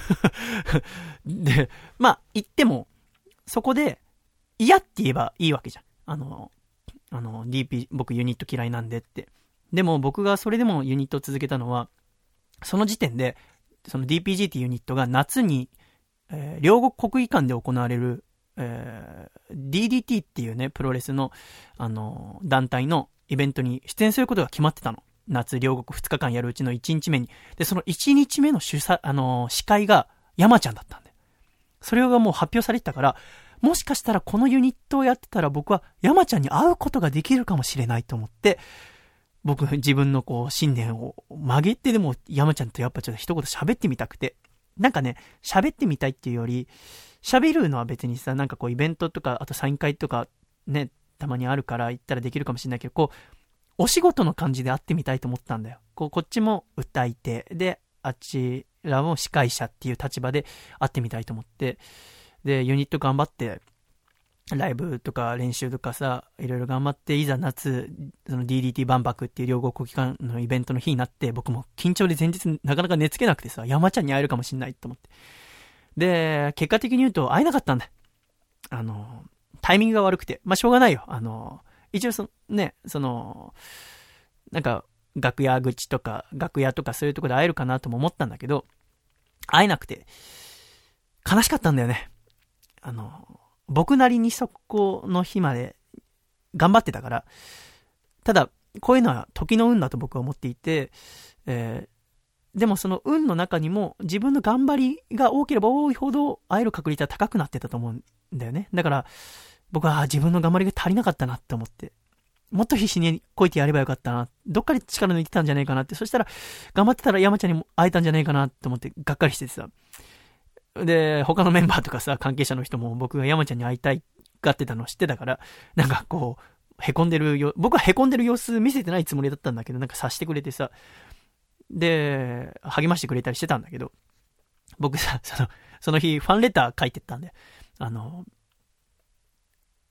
Speaker 1: で、まあ言っても、そこで嫌って言えばいいわけじゃん。あの、あの、ディーピー、僕ユニット嫌いなんでって。でも僕がそれでもユニットを続けたのは、その時点で、その ディーピージー っていうユニットが夏に、えー、両国国技館で行われる、えー、ディーディーティー っていうね、プロレスの、あのー、団体のイベントに出演することが決まってたの。夏両国ふつかかんやるうちのいちにちめに。で、そのいちにちめの主催、あのー、司会が山ちゃんだったんで。それがもう発表されてたから、もしかしたらこのユニットをやってたら僕は山ちゃんに会うことができるかもしれないと思って、僕自分のこう信念を曲げてでも山ちゃんとやっぱちょっと一言喋ってみたくて。なんかね、喋ってみたいっていうより、喋るのは別にさ、なんかこうイベントとか、あとサイン会とかね、たまにあるから行ったらできるかもしれないけど、こう、お仕事の感じで会ってみたいと思ったんだよ。こう、こっちも歌い手で、あちらも司会者っていう立場で会ってみたいと思って、で、ユニット頑張って、ライブとか練習とかさ、いろいろ頑張って、いざ夏、その ディーディーティー 万博っていう両国国技館のイベントの日になって、僕も緊張で前日なかなか寝つけなくてさ、山ちゃんに会えるかもしんないと思って。で、結果的に言うと会えなかったんだ。あの、タイミングが悪くて。まあ、しょうがないよ。あの、一応その、ね、その、なんか、楽屋口とか、楽屋とかそういうところで会えるかなとも思ったんだけど、会えなくて、悲しかったんだよね。あの、僕なりにそこの日まで頑張ってたから、ただ、こういうのは時の運だと僕は思っていて、えー、でもその運の中にも自分の頑張りが多ければ多いほど会える確率は高くなってたと思うんだよね。だから僕は自分の頑張りが足りなかったなって思って、もっと必死にこいてやればよかったな、どっかで力抜いてたんじゃないかなって、そしたら頑張ってたら山ちゃんにも会えたんじゃないかなって思ってがっかりしててさ。で、他のメンバーとかさ、関係者の人も僕が山ちゃんに会いたいがってたのを知ってたから、なんかこう、凹んでるよ、僕は凹んでる様子見せてないつもりだったんだけど、なんか察してくれてさ、で、励ましてくれたりしてたんだけど、僕さ、その、その日ファンレター書いてったんで、あの、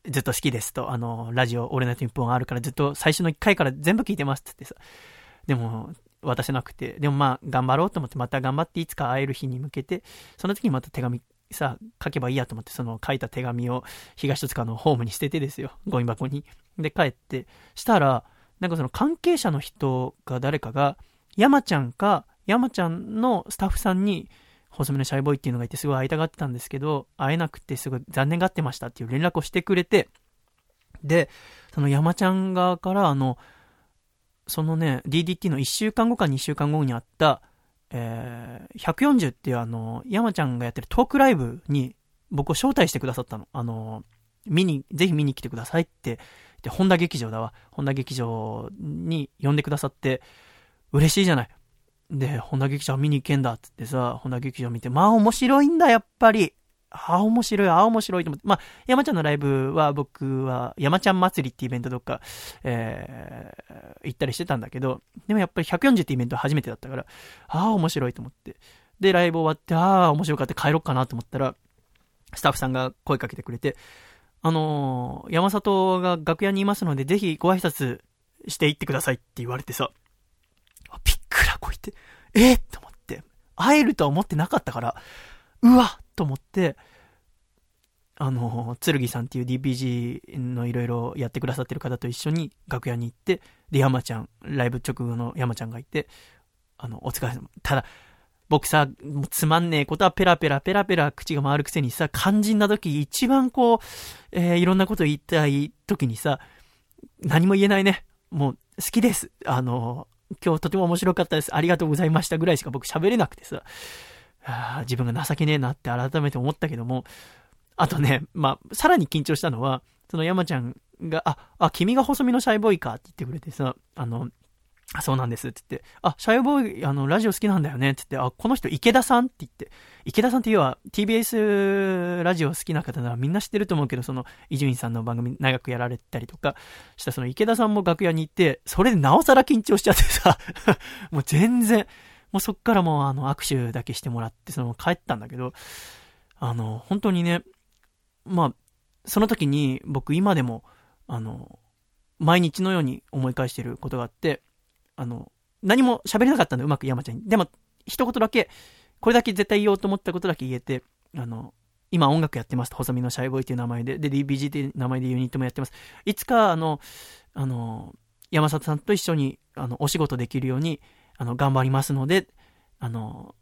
Speaker 1: ずっと好きですと、あの、ラジオ、俺のテンポがあるからずっと最初のいっかいから全部聞いてますって言ってさ。でも、渡せなくて、でもまあ、頑張ろうと思って、また頑張っていつか会える日に向けて、その時にまた手紙さ、書けばいいやと思って、その書いた手紙を東戸塚のホームに捨ててですよ。ゴミ箱に。で、帰って、したら、なんかその関係者の人が誰かが、山ちゃんか、山ちゃんのスタッフさんに、細身のシャイボーイっていうのがいてすごい会いたがってたんですけど、会えなくてすごい残念がってましたっていう連絡をしてくれて、で、その山ちゃん側からあの、そのね、ディーディーティー のいっしゅうかんごかにしゅうかんごにあった、えー、ひゃくよんじゅうっていうあの、山ちゃんがやってるトークライブに僕を招待してくださったの。あの、見に、ぜひ見に来てくださいって、で、本田劇場だわ。本田劇場に呼んでくださって、嬉しいじゃない。で、本田劇場見に行けんだってってさ、本田劇場見て、まあ面白いんだ、やっぱり。ああ、面白い、ああ、面白いと思って。まあ、山ちゃんのライブは僕は、山ちゃん祭りってイベントどっか、えー、行ったりしてたんだけど、でもやっぱりひゃくよんじゅうってイベントは初めてだったから、ああ、面白いと思って。で、ライブ終わって、ああ、面白かった帰ろっかなと思ったら、スタッフさんが声かけてくれて、あのー、山里が楽屋にいますので、ぜひご挨拶していってくださいって言われてさ、びっくらこいて、えー、と思って、会えるとは思ってなかったから、うわっと思って、あの、剣さんっていう ディーピージー のいろいろやってくださってる方と一緒に楽屋に行って、で、山ちゃん、ライブ直後の山ちゃんがいて、あの、お疲れ様。ただ、僕さ、つまんねえことはペラペラペラペラ口が回るくせにさ、肝心な時一番こう、えー、いろんなこと言いたい時にさ、何も言えないね。もう、好きです。あの、今日とても面白かったです。ありがとうございましたぐらいしか僕喋れなくてさ、あ自分が情けねえなって改めて思ったけども、あとね、まあ、さらに緊張したのは、その山ちゃんが、あ、あ、君が細身のシャイボーイかって言ってくれてさ、あの、あ、そうなんですって言って、あ、シャイボーイ、あの、ラジオ好きなんだよねって言って、あ、この人池田さんって言って、池田さんって要は ティービーエス ラジオ好きな方ならみんな知ってると思うけど、その伊集院さんの番組長くやられたりとかしたその池田さんも楽屋に行って、それでなおさら緊張しちゃってさ、もう全然、もうそっからもうあの握手だけしてもらってそのまま帰ったんだけど、あの、本当にね、まあ、その時に僕今でも、あの、毎日のように思い返してることがあって、あの、何も喋れなかったんだよ、うまく山ちゃんに。でも、一言だけ、これだけ絶対言おうと思ったことだけ言えて、あの、今音楽やってますと、細身のシャイボーイっていう名前で、で、ディービージー っていう名前でユニットもやってます。いつか、あの、あの、山里さんと一緒に、あの、お仕事できるように、あの、頑張りますので、あの、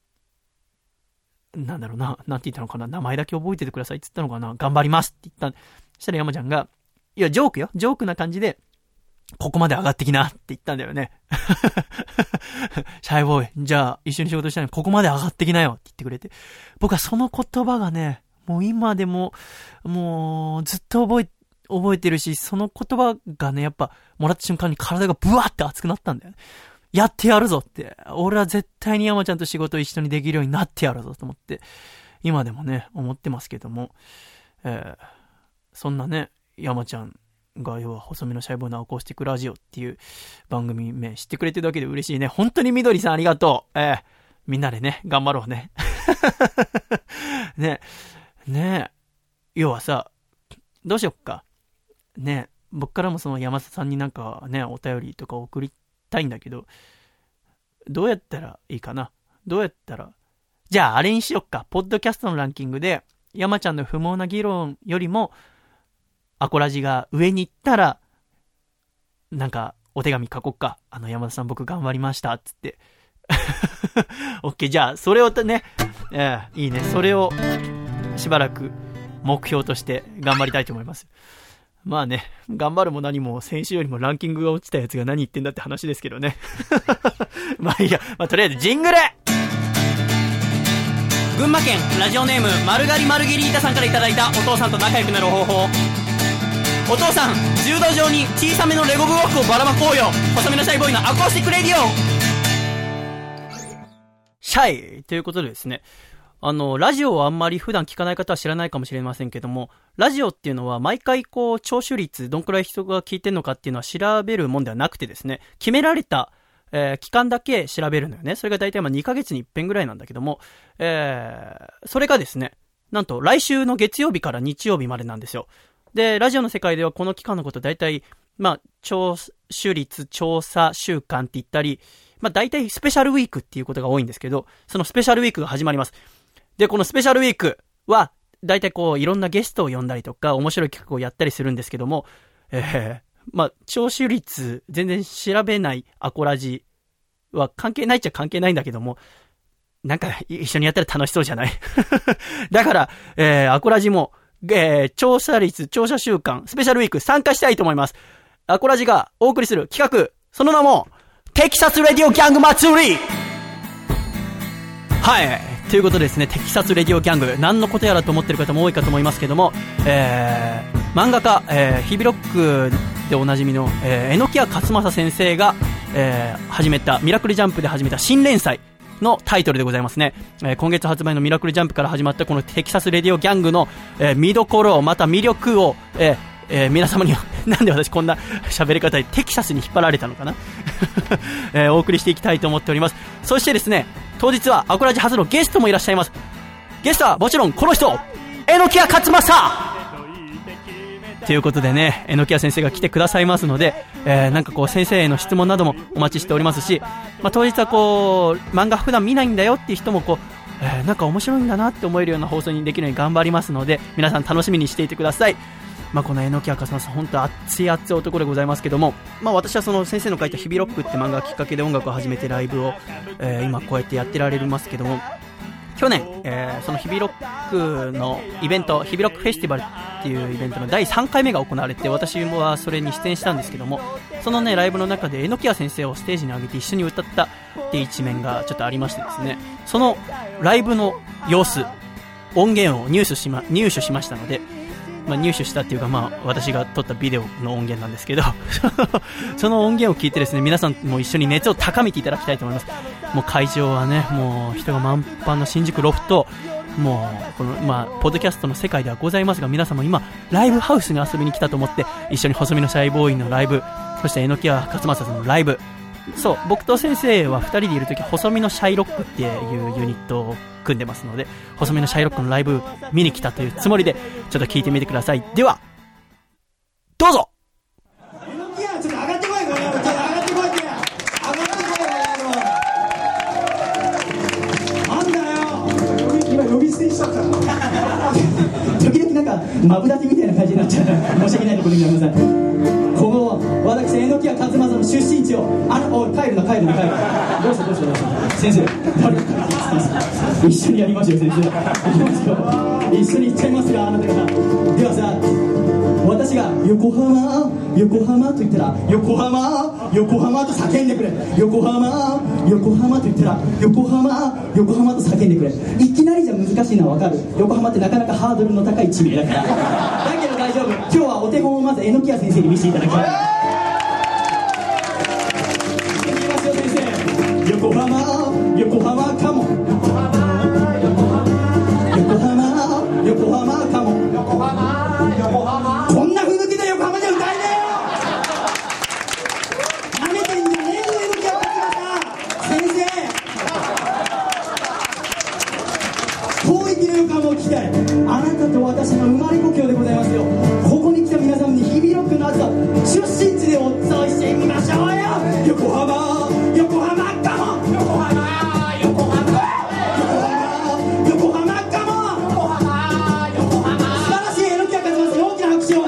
Speaker 1: なんだろうな、なんて言ったのかな、名前だけ覚えててくださいって言ったのかな、頑張りますって言った。そしたら山ちゃんが、いや、ジョークよ、ジョークな感じで、ここまで上がってきなって言ったんだよね。シャイボーイ、じゃあ一緒に仕事したのにここまで上がってきなよって言ってくれて。僕はその言葉がね、もう今でも、もうずっと覚え、覚えてるし、その言葉がね、やっぱもらった瞬間に体がブワーって熱くなったんだよね。やってやるぞって。俺は絶対に山ちゃんと仕事一緒にできるようになってやるぞと思って、今でもね、思ってますけども、えー、そんなね、山ちゃん、が要は細身のシャイボーイのアコースティックラジオっていう番組名知ってくれてるだけで嬉しいね。本当にみどりさんありがとう。えー、みんなでね頑張ろうね。ねね要はさどうしよっかね。僕からもその山里さんになんかねお便りとか送りたいんだけど、どうやったらいいかな。どうやったらじゃああれにしよっか。ポッドキャストのランキングで山ちゃんの不毛な議論よりもアコラジが上に行ったら、なんか、お手紙書こっか。あの、山田さん僕頑張りました。つって。オッケー、じゃあ、それをね、えー、いいね。それを、しばらく、目標として頑張りたいと思います。まあね、頑張るも何も、先週よりもランキングが落ちたやつが何言ってんだって話ですけどね。まあいいや、まあとりあえず、ジングル群馬県、ラジオネーム、丸刈りマルゲリータさんからいただいたお父さんと仲良くなる方法。お父さん、柔道場に小さめのレゴブロックをばらまこうよ。細身のシャイボーイのアコースティックレディオ。シャイということでですね、あのラジオをあんまり普段聞かない方は知らないかもしれませんけども、ラジオっていうのは毎回こう聴取率どんくらい人が聞いてるのかっていうのは調べるもんではなくてですね、決められた、えー、期間だけ調べるのよね。それが大体まあにかげつに一遍ぐらいなんだけども、えー、それがですね、なんと来週の月曜日から日曜日までなんですよ。 で、ラジオの世界ではこの期間のこと大体、まあ、聴取率調査週間って言ったり、まあ大体スペシャルウィークっていうことが多いんですけど、そのスペシャルウィークが始まります。で、このスペシャルウィークは、大体こう、いろんなゲストを呼んだりとか、面白い企画をやったりするんですけども、えー、まあ、聴取率全然調べないアコラジは関係ないっちゃ関係ないんだけども、なんか一緒にやったら楽しそうじゃないだから、えー、アコラジも、えー、調査率、調査週間、スペシャルウィーク参加したいと思います。アコラジがお送りする企画、その名も、テキサスレディオギャング祭り。はい。ということでですね、テキサスレディオギャング、何のことやらと思ってる方も多いかと思いますけども、えー、漫画家、えー、ヒビロックでおなじみの、えー、榎谷勝正先生が、えー、始めた、ミラクルジャンプで始めた新連載のタイトルでございますね。えー、今月発売のミラクルジャンプから始まったこのテキサスレディオギャングの、えー、見どころ、また魅力を、えーえー、皆様になんで私こんな喋り方でテキサスに引っ張られたのかな、えー、お送りしていきたいと思っております。そしてですね、当日はアコラジ初のゲストもいらっしゃいます。ゲストはもちろんこの人、榎谷勝正ということでね、榎谷先生が来てくださいますので、えー、なんかこう先生への質問などもお待ちしておりますし、まあ、当日はこう漫画普段見ないんだよっていう人もこう、えー、なんか面白いんだなって思えるような放送にできるように頑張りますので、皆さん楽しみにしていてください。まあ、この榎谷勝正本当熱い熱い男でございますけども、まあ、私はその先生の書いたヒビロックって漫画がきっかけで音楽を始めてライブを、えー、今こうやってやってられますけども、去年、えー、そのヒビロックのイベント、ヒビロックフェスティバルっていうイベントのだいさんかいめが行われて、私はそれに出演したんですけども、そのねライブの中で榎谷先生をステージに上げて一緒に歌ったっていう一面がちょっとありましてですね、そのライブの様子、音源を入手しま、入手しましたので、まあ、入手したっていうか、まあ、私が撮ったビデオの音源なんですけどその音源を聞いてですね、皆さんも一緒に熱を高めていただきたいと思います。もう会場はね、もう人が満帆の新宿ロフト、もうこの、まあ、ポッドキャストの世界ではございますが、皆様今ライブハウスに遊びに来たと思って一緒に細身のシャイボーイのライブ、そして榎谷勝正さんのライブ、そう、僕と先生はふたりでいるとき細身のシャイロックっていうユニットを組んでますので、細身のシャイロックのライブ見に来たというつもりでちょっと聞いてみてください。ではどうぞ。
Speaker 3: 榎谷ちょっと上がってこい、これ上がってこいって上がってこい、なんだよ今呼び捨てしちゃった時々なんかマブダチみたいな感じになっちゃう申し訳ないところにごめんなさい。この私榎谷勝正の出身地を、あのおい帰るな帰るな帰るな、どうしたどうしたどうした先生誰一緒にやりましょう先生、一緒に行っちゃいますよあなた方。ではさ、私が横浜横浜と言ったら横浜横浜と叫んでくれ、横浜横浜と言ったら横浜横浜と叫んでくれ。いきなりじゃ難しいのは分かる、横浜ってなかなかハードルの高い地名だからだけど大丈夫、今日はお手本をまず榎谷先生に見せていただきます。行きますよ先生、横浜横浜かも、横浜横浜かも、横浜横浜、こんな風抜きで横浜じゃ歌えねえよ、なめてんじゃねえよ榎谷勝正先生、広域の横浜を聞きたい。あなたと私の生まれ故郷でございますよ。ここに来た皆さんに日々ロックの後出身地でお伝えしてみましょうよ。横浜横浜かも、横浜横浜横浜かも、横浜横浜、素晴らしい榎谷勝正、大きな拍手を。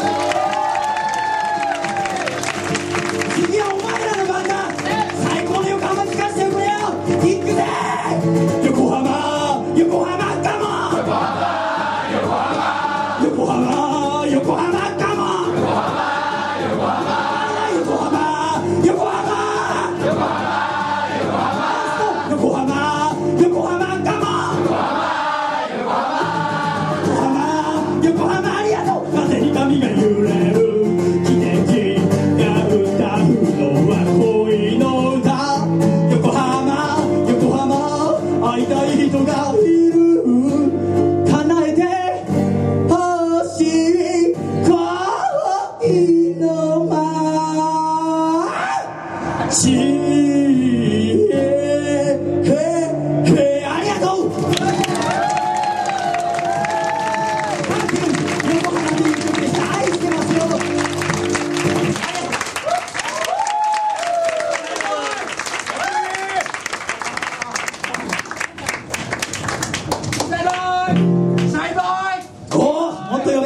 Speaker 3: 次はお前らの番だ、最高の横浜聞かせてくれよ、行くぜ。横浜横浜かも、横浜横浜横浜横浜かも、横浜横浜横浜横浜横浜横浜横浜かも、横浜横浜横浜、ありがとう。風に髪が揺れる汽笛が歌うのは恋の歌、横浜横浜、会いたい人がいる、叶えてほしい恋の街、ありがとう。横浜という曲で大好き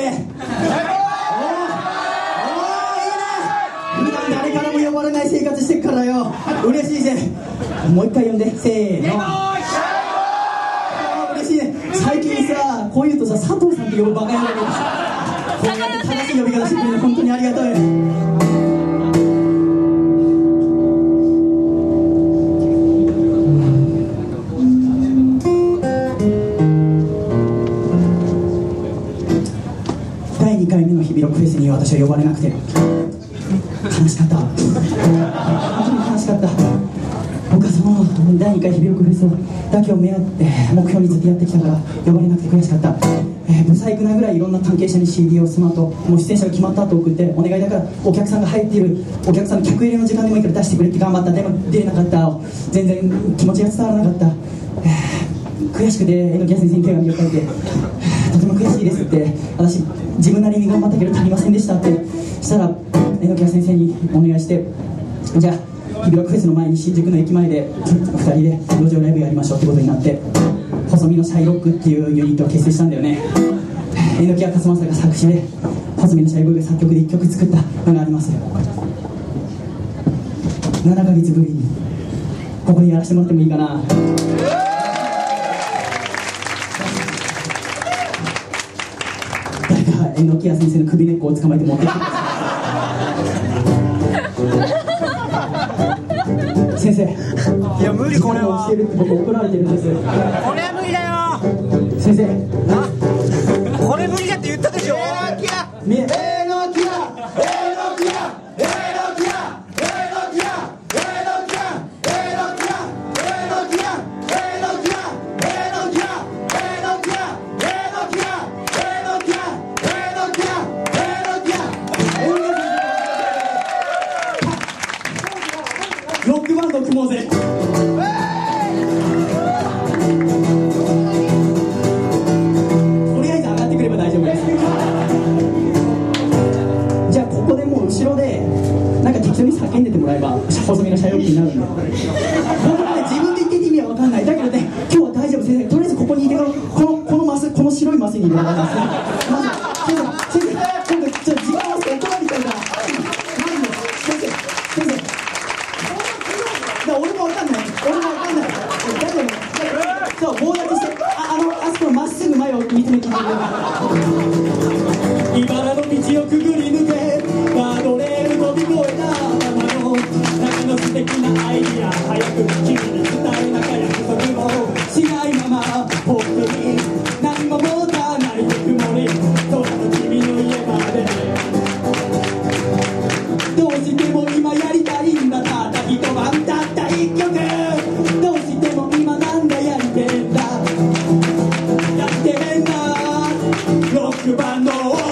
Speaker 3: へ。おーおーいいね。普段誰からも呼ばれない生活してっからよ、嬉しいぜ。もう一回呼んで、せーの。嬉しいね。最近さこういうとさ佐藤さんって呼ぶバカ野郎がこうやって正しい呼び方してくれるの本当にありがとう。だいにかいめの日々のクエスに私は呼ばれなくて悲しかった。本当に悲しかった。僕はそのだいにかい日々のクエスだけを目当て目標にずっとやってきたから呼ばれなくて悔しかった。えー、ブサイクなぐらいいろんな関係者に シーディー をその後もう出演者が決まった後送ってお願いだからお客さんが入っているお客さんの客入れの時間でもいいから出してくれって頑張った。でも出れなかった。全然気持ちが伝わらなかった。えー、悔しくて榎谷先生に手紙を書いてとても悔しいですって私自分なりに頑張ったけど足りませんでしたってしたら榎谷先生にお願いしてじゃあ日々のクエスの前に新宿の駅前でふたりで路上ライブやりましょうってことになって細身のシャイロックっていうユニットを結成したんだよね。榎谷勝正が作詞で細身のシャイボーイが作曲でいっきょく作ったのがあります。ななかげつぶりにここにやらせてもらってもいいかな。誰か榎谷先生の首根っこを捕まえて持ってきて先生、
Speaker 4: いや無理これは。
Speaker 3: してるって僕怒られてるんです。
Speaker 4: これは無理だよ。
Speaker 3: 先生、
Speaker 4: あ、これ無理だって言ったでしょ。
Speaker 3: 見え。ロックバンド組もうぜ。とりあえず上がってくれば大丈夫です。じゃあここでもう後ろでなんか適当に叫んでてもらえば細身のシャイロックになるんで僕もね自分で言ってて意味は分かんない。だけどね今日は大丈夫。先生とりあえずここにいてからこのこのマスこの白いマスにいてもらいますね。まず先生先生今度ちょっと時間合わせて怒られちゃうからマジで先生先生俺もわかんない。俺もわかんない。大丈夫。そう、棒立ちして、あ、あの、あそこのまっすぐ前を見つめてくれる。茨の道をくぐり抜け、ガードレール飛び越えた頭の中の素敵なアイディア、早く君に伝えなきゃ約束もしないまま、本当に何も持たないで曇り、空の君の家まで。どうしても今やりたいんだ、たった一晩たった一曲。どうしても今なんだやりてんだやってんだロックバンドを組もう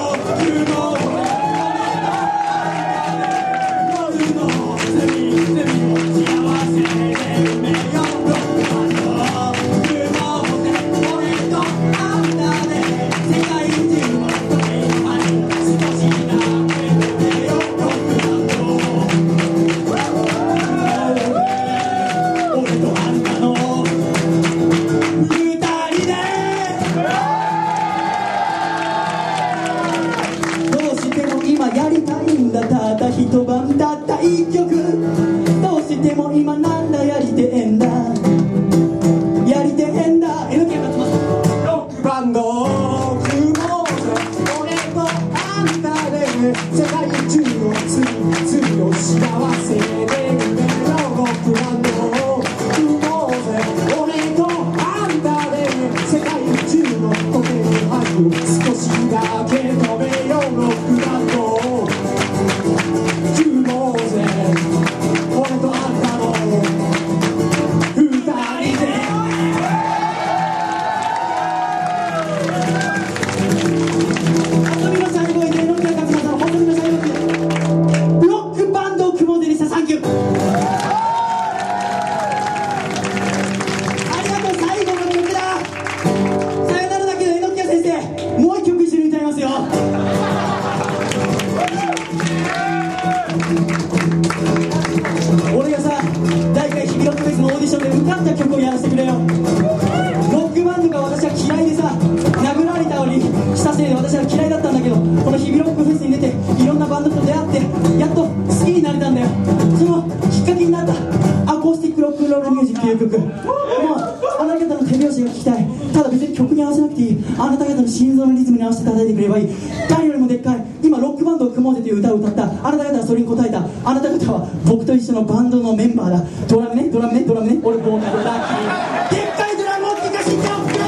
Speaker 3: 夜の隅々を幸せで埋めよう。ロックバンドを組もうぜ俺とあんたで世界中の声まに少しだけ埋めよう。ロックバンドを俺とあんたの二人でどうしても今やりたいんだたった一晩たった一曲。どうしても今なんだやりてえんだやりてえんだ。榎谷勝正
Speaker 4: ロックバンドを組もうぜ俺とあんたで世界中をつりつりを幸せで埋めよう。ロックバンドを組もうぜ俺とあんたで世界中の時計を吐く少しだけ止めよう。ロックバンドを組もうぜ俺とあんたの二人で。
Speaker 3: 細身のシャイボーイで榎谷勝正の細身のシャイボーイでロックバンドを組もうぜにした。サンキュー。ありがとう。最後の曲だ。さよならだけど榎谷先生もう一曲一緒に歌いますよ。 ってやっと好きになれたんだよ。そのきっかけになったアコースティックロックンロールミュージックという曲、もうあなた方の手拍子が聞きたい。ただ別に曲に合わせなくていい。あなた方の心臓のリズムに合わせて叩いてくればいい。誰よりもでっかい今ロックバンドを組もうぜという歌を歌った。あなた方はそれに応えた。あなた方は僕と一緒のバンドのメンバーだ。ドラムねドラムねドラムね俺ボーカルラッキー。でっかいドラムを聴かせておくれ。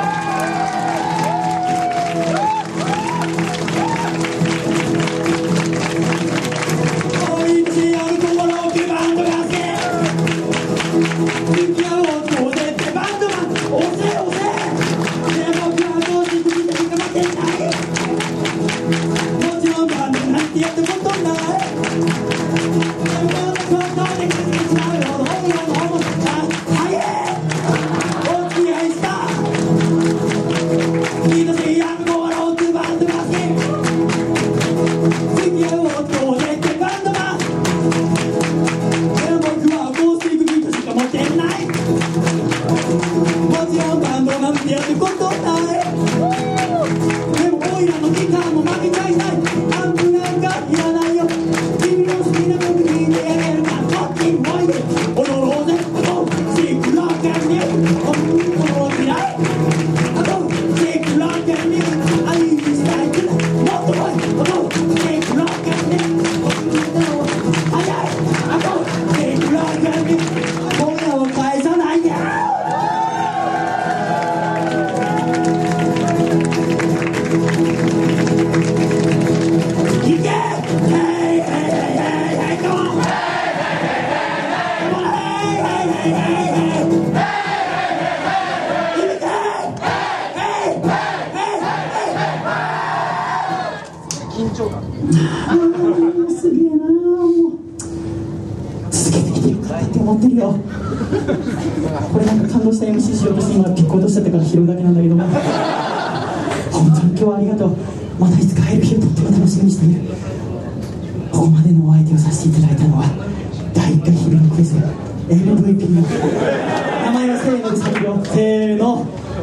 Speaker 3: これなんか感動した エムシー しようとして今ピック落としちゃったから拾うだけなんだけども、本当に今日はありがとう。またいつか会える日をとっても楽しみにしている。ここまでのお相手をさせていただいたのはだいいっかい日々のクイズ エムブイピー の名前はせーので叫ぶよ。せーの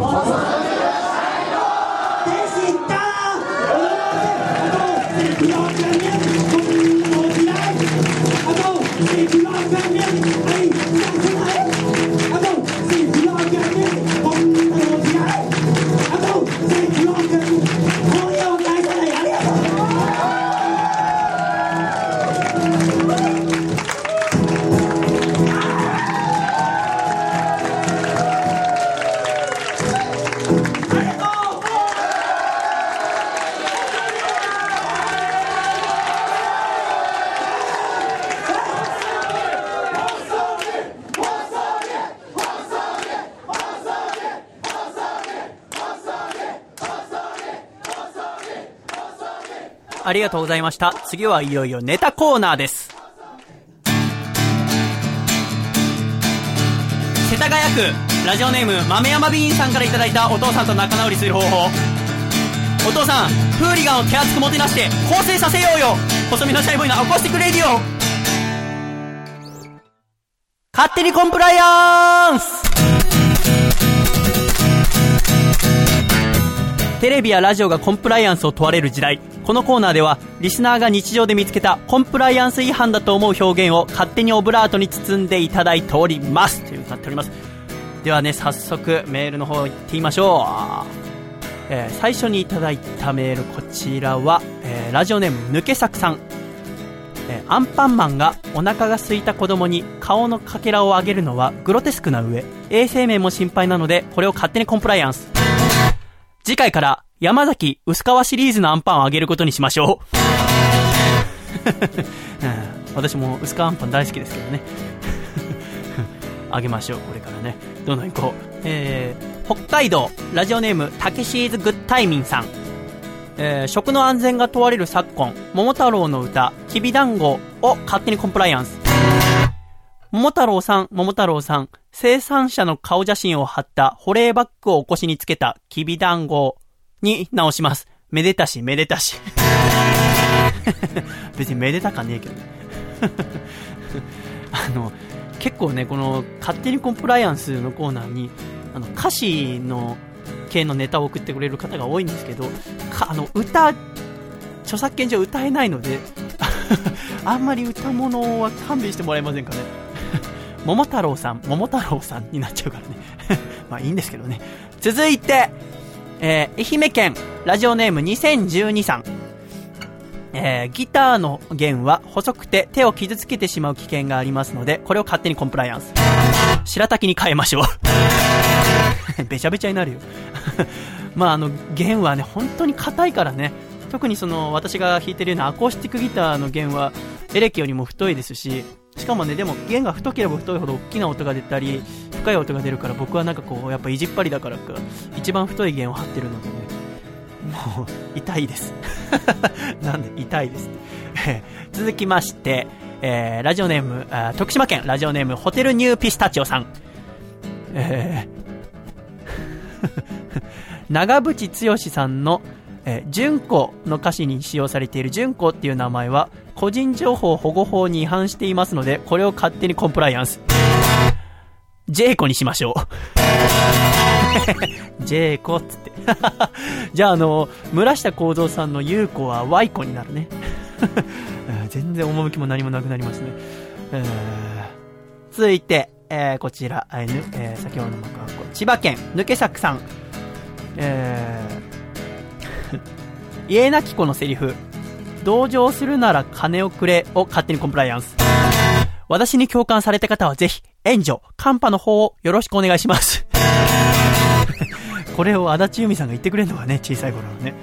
Speaker 1: ありがとうございました。次はいよいよネタコーナーです。世田谷区ラジオネーム豆山ビーンさんからいただいたお父さんと仲直りする方法。お父さん、フーリガンを手厚くもてなして構成させようよ。細身のシャイボーイのアコースティックレディオ。勝手にコンプライアンス。テレビやラジオがコンプライアンスを問われる時代、このコーナーではリスナーが日常で見つけたコンプライアンス違反だと思う表現を勝手にオブラートに包んでいただいておりますということになっております。ではね、早速メールの方行ってみましょう。えー、最初にいただいたメール、こちらは、えー、ラジオネーム抜け作さん。えー、アンパンマンがお腹が空いた子供に顔のかけらをあげるのはグロテスクな上、衛生面も心配なのでこれを勝手にコンプライアンス。次回から山崎薄皮シリーズのアンパンをあげることにしましょう。うん、私も薄皮アンパン大好きですけどね。あげましょう、これからね。どんどん行こう。えー、北海道ラジオネームたけしーずグッタイミンさん。えー、食の安全が問われる昨今、桃太郎の歌きびだんごを勝手にコンプライアンス。桃太郎さん、桃太郎さん、生産者の顔写真を貼った保冷バッグをお腰につけたきびだんごに直します。めでたしめでたし。別にめでたかねえけどね。あの結構ね、この勝手にコンプライアンスのコーナーにあの歌詞の系のネタを送ってくれる方が多いんですけど、かあの歌著作権上歌えないのであんまり歌物は勘弁してもらえませんかね。桃太郎さん、桃太郎さんになっちゃうからね。まあいいんですけどね。続いて、えー、愛媛県ラジオネームにせんじゅうにさん、えー、ギターの弦は細くて手を傷つけてしまう危険がありますので、これを勝手にコンプライアンス。白滝に変えましょう。べちゃべちゃになるよ。まああの弦はね本当に硬いからね。特にその私が弾いてるようなアコースティックギターの弦はエレキよりも太いですし、しかもねでも弦が太ければ太いほど大きな音が出たり深い音が出るから、僕はなんかこうやっぱ意地っ張りだからか一番太い弦を張ってるのでね、もう痛いです。なんで痛いですって続きまして、えー、ラジオネームあ徳島県ラジオネームホテルニューピスタチオさん、えー、長渕剛さんのえー、純子の歌詞に使用されている純子っていう名前は個人情報保護法に違反していますので、これを勝手にコンプライアンス。ジェイコにしましょう。ジェイコっつって。じゃああの村下幸三さんの優子はワイコになるね。全然趣も何もなくなりますね。えー、続いて、えー、こちら、えーえー、先ほどの幕は千葉県抜け作さん、えー家なき子のセリフ、同情するなら金をくれを勝手にコンプライアンス。私に共感された方はぜひ援助カンパの方をよろしくお願いします。これを足立由美さんが言ってくれるのがね、小さい頃のね。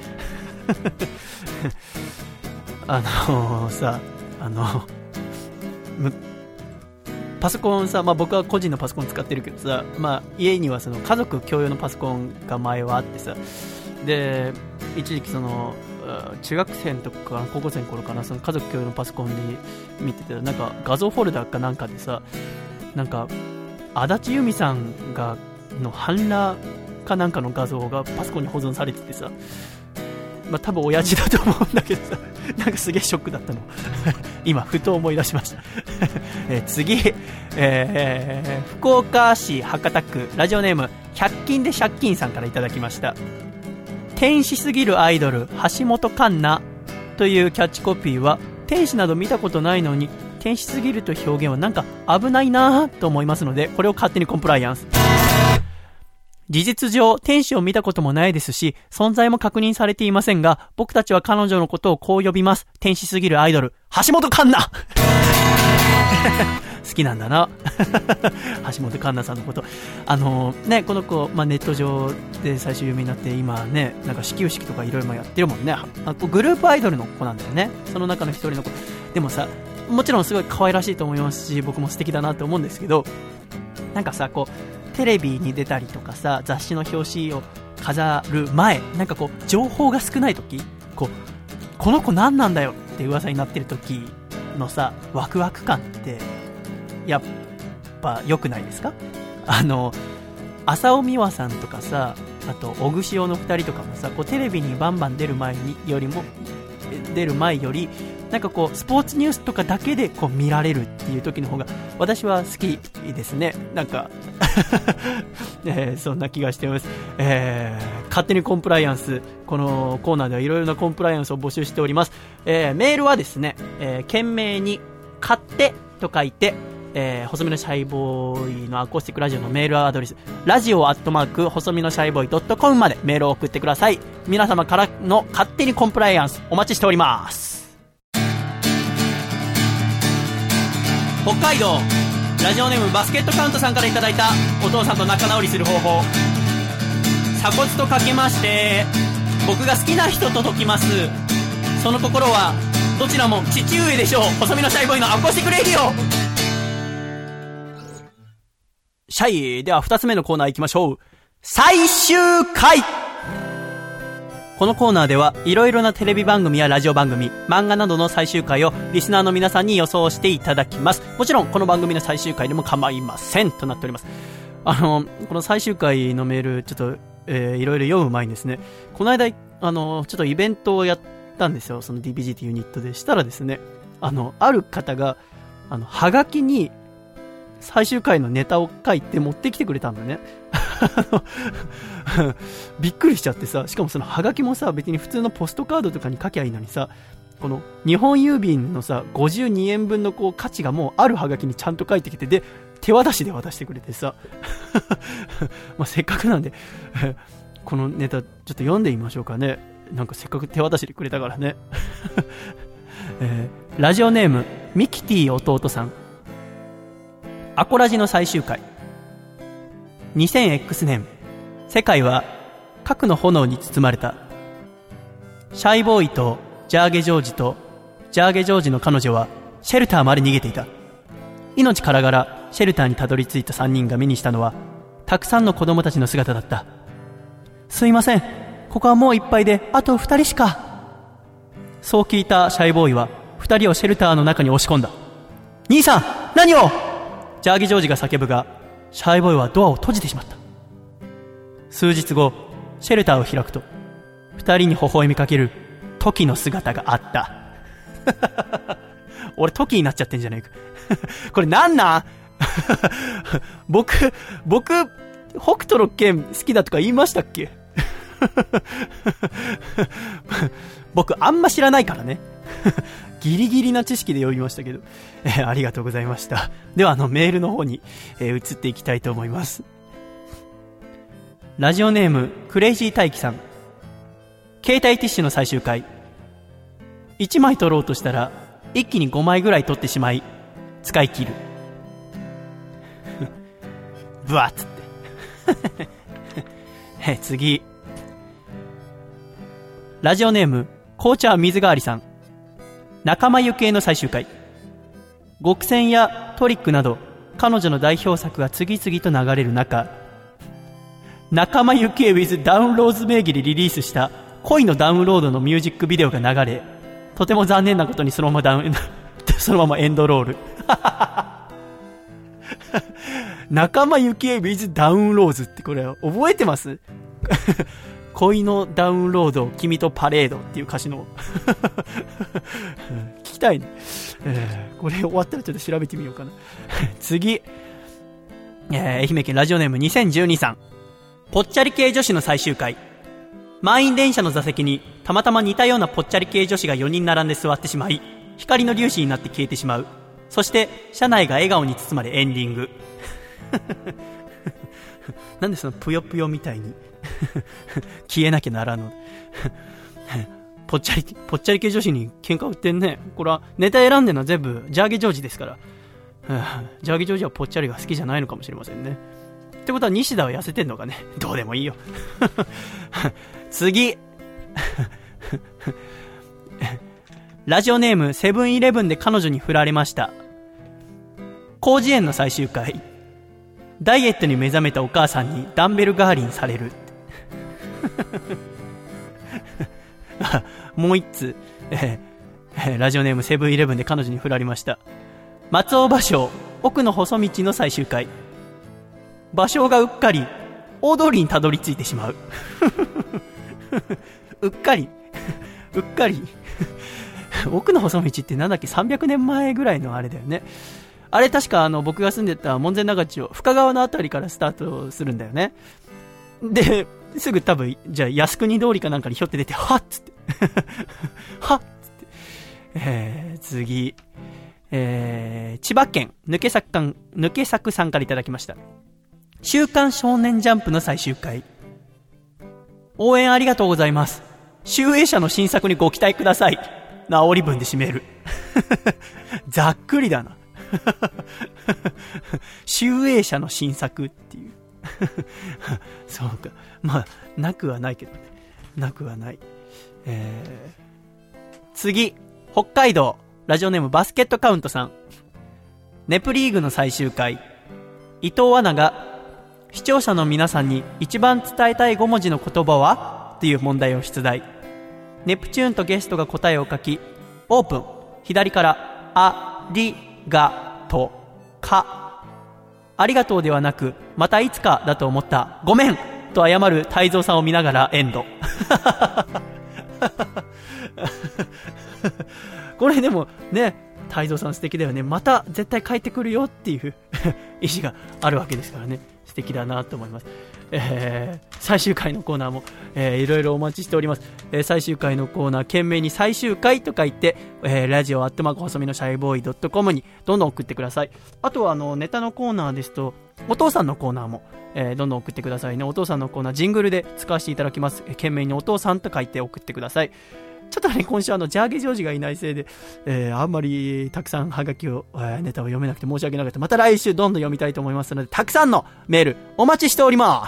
Speaker 1: あのー、さあのむパソコンさ、まあ、僕は個人のパソコン使ってるけどさ、まあ、家にはその家族共用のパソコンが前はあってさ、で一時期その中学生とか高校生の頃かな、その家族共有のパソコンで見てて、なんか画像フォルダかなんかでさ、なんか足立由美さんがの半裸かなんかの画像がパソコンに保存されててさ、まあ多分親父だと思うんだけどさ、なんかすげえショックだったの。今ふと思い出しました。えー、次、えー、福岡市博多区ラジオネームひゃく均で借金さんからいただきました。天使すぎるアイドル橋本環奈というキャッチコピーは、天使など見たことないのに天使すぎるという表現はなんか危ないなと思いますので、これを勝手にコンプライアンス。事実上天使を見たこともないですし、存在も確認されていませんが、僕たちは彼女のことをこう呼びます。天使すぎるアイドル橋本環奈。好きなんだな。橋本環奈さんのこと。あのー、ね、この子、まあ、ネット上で最初有名になって、今ね、なんか始球式とかいろいろやってるもんね。あ、グループアイドルの子なんだよね。その中の一人の子。でもさ、もちろんすごい可愛らしいと思いますし、僕も素敵だなと思うんですけど、なんかさ、こうテレビに出たりとかさ、雑誌の表紙を飾る前、なんかこう情報が少ない時、こうこの子何なんだよって噂になってる時のさ、ワクワク感ってやっぱ良くないですか？あの浅尾美和さんとかさ、あと小串尾のふたりとかもさ、こうテレビにバンバン出る前によりも出る前よりなんかこうスポーツニュースとかだけでこう見られるっていう時の方が私は好きですね。なんか、えー、そんな気がしています。えー、勝手にコンプライアンス、このコーナーではいろいろなコンプライアンスを募集しております。えー、メールはですね、えー、懸命に勝手と書いて、えー、細身のシャイボーイのアコースティックラジオのメールアドレス、ラジオアットマーク細身のシャイボーイドットコムまでメールを送ってください。皆様からの勝手にコンプライアンスお待ちしております。北海道ラジオネームバスケットカウントさんからいただいたお父さんと仲直りする方法。鎖骨とかけまして僕が好きな人と解きます。その心はどちらも父上でしょう。細身のシャイボーイのアコースティックレディオシャイ。では二つ目のコーナー行きましょう。最終回。このコーナーではいろいろなテレビ番組やラジオ番組、漫画などの最終回をリスナーの皆さんに予想していただきます。もちろんこの番組の最終回でも構いませんとなっております。あのこの最終回のメールちょっと、えー、いろいろ読む前にですね、この間あのちょっとイベントをやったんですよ。その ディーピージー っていうユニットでしたらですね、あのある方があのハガキに最終回のネタを書いて持ってきてくれたんだね。びっくりしちゃってさ、しかもそのハガキもさ、別に普通のポストカードとかに書きゃいいのにさ、 この日本郵便のさごじゅうにえんぶんのこう価値がもうあるハガキにちゃんと書いてきて、で手渡しで渡してくれてさまあせっかくなんでこのネタちょっと読んでみましょうかね。なんかせっかく手渡しでくれたからね、えー、ラジオネームミキティ弟さん。アコラジの最終回 にせんエックス 年、世界は核の炎に包まれた。シャイボーイとジャーゲジョージとジャーゲジョージの彼女はシェルターまで逃げていた。命からがらシェルターにたどり着いたさんにんが目にしたのはたくさんの子供たちの姿だった。すいません、ここはもういっぱいであとふたりしか。そう聞いたシャイボーイはふたりをシェルターの中に押し込んだ。兄さん何を。ジャーゲジョージが叫ぶが、シャイボーイはドアを閉じてしまった。数日後、シェルターを開くとふたりに微笑みかけるトキの姿があった俺トキになっちゃってんじゃねえかこれなんなん僕僕北斗の拳好きだとか言いましたっけ僕あんま知らないからねギリギリな知識で読みましたけど、えー、ありがとうございました。ではあのメールの方に、えー、移っていきたいと思います。ラジオネームクレイジー大輝さん。携帯ティッシュの最終回。いちまい取ろうとしたら一気にごまいぐらい取ってしまい使い切るブワッつってえ次、ラジオネーム紅茶水代わりさん。仲間由紀恵の最終回。極戦やトリックなど彼女の代表作が次々と流れる中、仲間由紀恵 with ダウンローズ名義でリリースした恋のダウンロードのミュージックビデオが流れ、とても残念なことにそのままダウンそのままエンドロール仲間由紀恵 with ダウンローズってこれ覚えてます恋のダウンロード君とパレードっていう歌詞の聞きたいね、えー、これ終わったらちょっと調べてみようかな次、えー、愛媛県ラジオネームにせんじゅうにさん。ぽっちゃり系女子の最終回。満員電車の座席にたまたま似たようなぽっちゃり系女子がよにん並んで座ってしまい、光の粒子になって消えてしまう。そして車内が笑顔に包まれエンディングなんでそのぷよぷよみたいに消えなきゃならぬぽっちゃりぽっちゃり系女子に喧嘩売ってんね。これはネタ選んでるのは全部ジャーゲジョージですから、ジャーゲジョージはぽっちゃりが好きじゃないのかもしれませんね。ってことは西田は痩せてんのかね。どうでもいいよ次ラジオネームセブンイレブンで彼女に振られました。広辞苑の最終回。ダイエットに目覚めたお母さんにダンベル代わりにされるもう一つ、えー、ラジオネームセブンイレブンで彼女に振られました。松尾芭蕉奥の細道の最終回。芭蕉がうっかり大通りにたどり着いてしまううっかりうっかり奥の細道ってなんだっけ、さんびゃくねんまえぐらいのあれだよね。あれ確かあの僕が住んでた門前仲町深川のあたりからスタートするんだよね。ですぐ多分じゃあ靖国通りかなんかにひょって出てはっつってはっつって、えー、次、えー、千葉県抜け作館抜け作さんからいただきました。週刊少年ジャンプの最終回。応援ありがとうございます。集英社の新作にご期待ください。煽り文で締めるざっくりだな集英社の新作っていうそうか、まあなくはないけどね、なくはない、えー、次、北海道ラジオネームバスケットカウントさん。ネプリーグの最終回。伊藤アナが視聴者の皆さんに一番伝えたいごもじの言葉はという問題を出題。ネプチューンとゲストが答えを書き、オープン。左からありがとうか。ありがとうではなく、またいつかだと思った。ごめんと謝る泰造さんを見ながらエンドこれでもね、泰造さん素敵だよね。また絶対帰ってくるよっていう意思があるわけですからね、素敵だなと思います。 えー、最終回のコーナーも、えー、いろいろお待ちしております。えー、最終回のコーナー、懸命に最終回と書いて、えー、ラジオアットマーク細身のシャイボーイドットコムにどんどん送ってください。あとはあのネタのコーナーですと、お父さんのコーナーも、えー、どんどん送ってくださいね。お父さんのコーナー、ジングルで使わせていただきます。えー、懸命にお父さんと書いて送ってください。ちょっとね、今週あのジャーゲジョージがいないせいで、えー、あんまりたくさんハガキを、えー、ネタを読めなくて申し訳なかった。また来週どんどん読みたいと思いますので、たくさんのメールお待ちしております。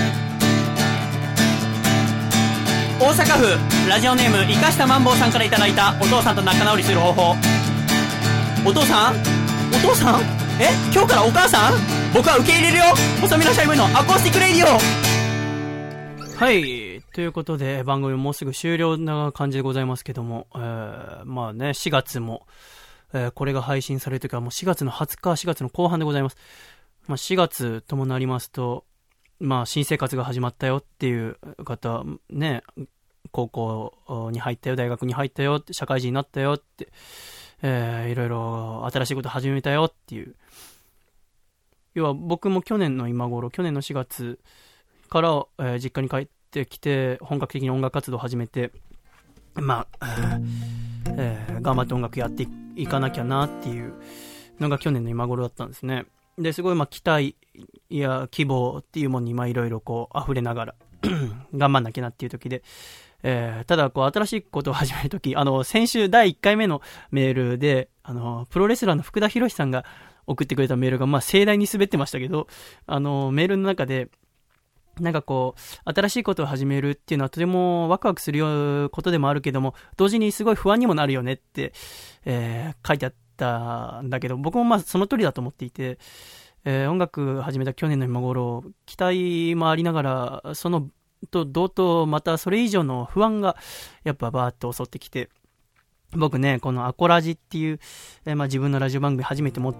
Speaker 1: 大阪府ラジオネームイカしたマンボウさんからいただいたお父さんと仲直りする方法。お父さんお父さんえ今日からお母さん、僕は受け入れるよ。細身のシャイボーイのアコースティックレディオ。はい、ということで番組もうすぐ終了な感じでございますけども、えー、まあねしがつも、えー、これが配信されるときはもうしがつのはつか、しがつの後半でございます。まあ、しがつともなりますと、まあ新生活が始まったよっていう方ね、高校に入ったよ、大学に入ったよ、社会人になったよって、えー、いろいろ新しいこと始めたよっていう。要は僕も去年の今頃、去年のしがつから、えー、実家に帰ってきて本格的に音楽活動を始めて、まあ、えー、頑張って音楽やっていかなきゃなっていうのが去年の今頃だったんですね。ですごいまあ期待や希望っていうものにまあいろいろこう溢れながら頑張んなきゃなっていう時で、えー、ただこう新しいことを始めるとき、あの先週だいいっかいめのメールであのプロレスラーの福田博さんが送ってくれたメールがまあ盛大に滑ってましたけど、あのメールの中でなんかこう新しいことを始めるっていうのはとてもワクワクすることでもあるけども、同時にすごい不安にもなるよねって、えー、書いてあったんだけど、僕もまあその通りだと思っていて、えー、音楽始めた去年の今頃期待もありながら、そのと同等またそれ以上の不安がやっぱバーッと襲ってきて、僕ねこのアコラジっていう、えーまあ、自分のラジオ番組初めて持った、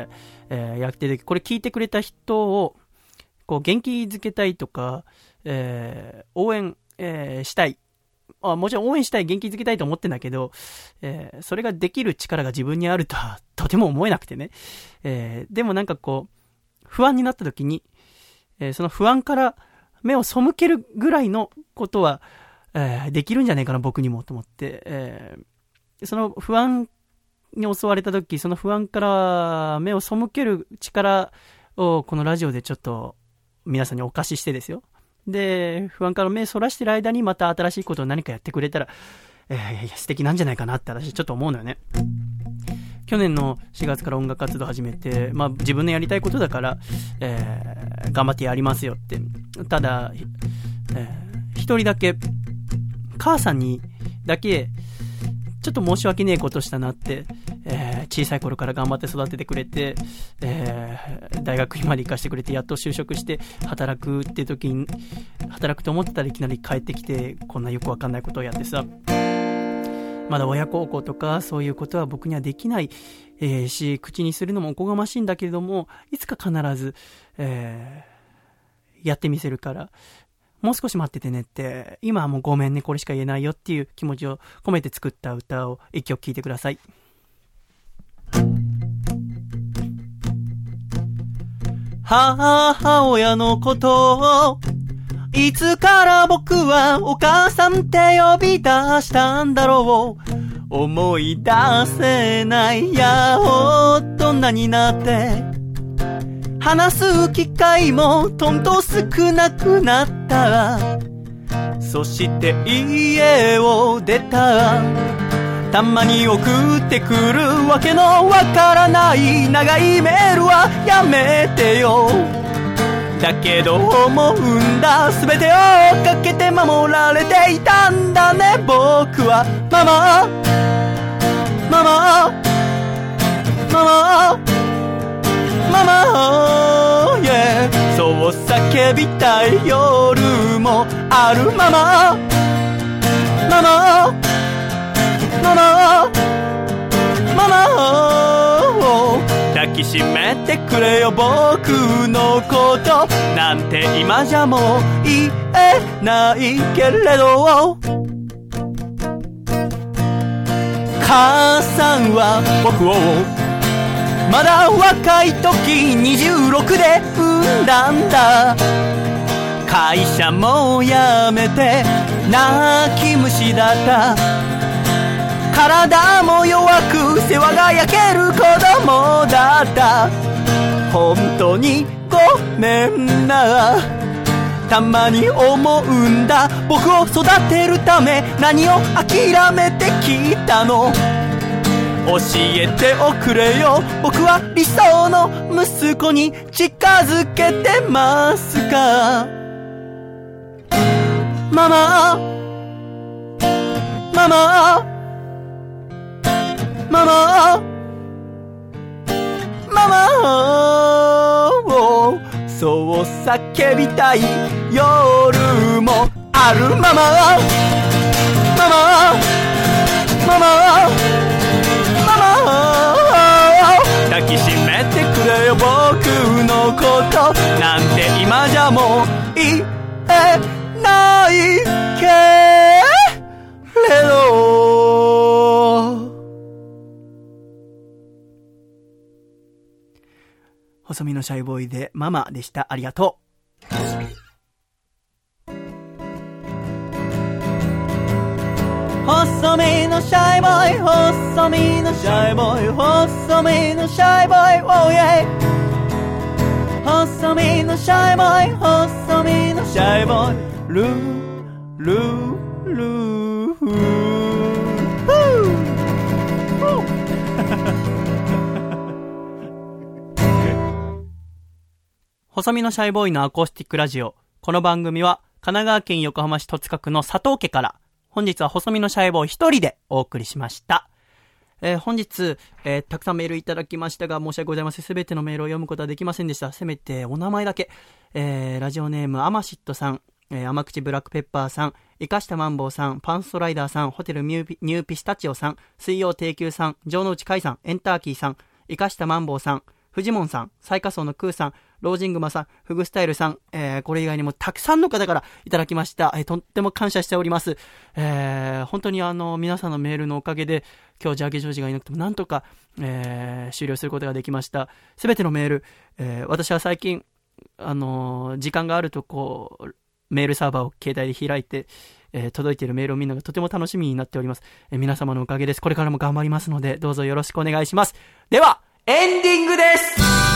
Speaker 1: えー、やってる時、これ聞いてくれた人をこう元気づけたいとか、えー、応援、えー、したい、あ、もちろん応援したい、元気づけたいと思ってんだけど、えー、それができる力が自分にあるとはとても思えなくてね、えー、でもなんかこう不安になった時に、えー、その不安から目を背けるぐらいのことは、えー、できるんじゃないかな僕にもと思って、えー、その不安に襲われた時、その不安から目を背ける力をこのラジオでちょっと皆さんにお貸ししてですよ。で、不安から目そらしてる間にまた新しいことを何かやってくれたら、えー、素敵なんじゃないかなって私ちょっと思うのよね。去年のしがつから音楽活動始めて、まあ自分のやりたいことだから、えー、頑張ってやりますよって。ただ、えー、一人だけ母さんにだけちょっと申し訳ねえことしたなって、えー、小さい頃から頑張って育ててくれて、えー、大学にまで行かしてくれて、やっと就職して働くって時に、働くと思ってたらいきなり帰ってきてこんなよくわかんないことをやってさ、まだ親孝行とかそういうことは僕にはできない、えー、し、口にするのもおこがましいんだけれども、いつか必ず、えー、やってみせるからもう少し待っててねって、今はもうごめんねこれしか言えないよっていう気持ちを込めて作った歌を一曲聴いてください。母親のことをいつから僕はお母さんって呼び出したんだろう。思い出せないや大人になって話す機会もとんと少なくなった。そして家を出た。たまに送ってくるわけのわからない長いメールはやめてよ。だけど思うんだ、すべてをかけて守られていたんだね僕は。ママママママママ、yeah、 そう叫びたい夜もある。ママママママママ、抱きしめてくれよ僕のことなんて今じゃもう言えないけれど、母さんは僕をまだ若い時にじゅうろくで産んだんだ。 会社も辞めて泣き虫だった。体も弱く世話が焼ける子供だった。本当にごめんな。たまに思うんだ、僕を育てるため何を諦めてきたの。教えておくれよ、僕は理想の息子に近づけてますか。ママママママママをそう叫びたい夜もある。ママママママママ抱きしめてくれよ僕のことなんて今じゃもう言えないけれど。細身のシャイボーイでママでした。ありがとう。細身のシャイボーイ、細身のシャイボーイ、細身のシャイボーイ、oh yeah。細身のシャイボーイ、細身のシャイボーイ、ルールールーフー細身のシャイボーイのアコースティックラジオ。この番組は神奈川県横浜市戸塚区の佐藤家から、本日は細身のシャイボーイ一人でお送りしました。えー、本日、えー、たくさんメールいただきましたが申し訳ございません。すべてのメールを読むことはできませんでした。せめてお名前だけ。えー、ラジオネームアマシットさん、えー、甘口ブラックペッパーさん、イカしたマンボウさん、パンストライダーさん、ホテルニュー ピ, ニューピスタチオさん、水曜定休さん、城之内海さん、エンターキーさん、イカしたマンボウさん、フジモンさん、最下層のクーさん、ロージングマさん、フグスタイルさん、えー、これ以外にもたくさんの方からいただきました。えー、とっても感謝しております。えー、本当にあの、皆さんのメールのおかげで、今日ジャーゲジョージがいなくてもなんとか、えー、終了することができました。すべてのメール、えー、私は最近、あのー、時間があるとこう、メールサーバーを携帯で開いて、えー、届いているメールを見るのがとても楽しみになっております。えー、皆様のおかげです。これからも頑張りますので、どうぞよろしくお願いします。では、エンディングです。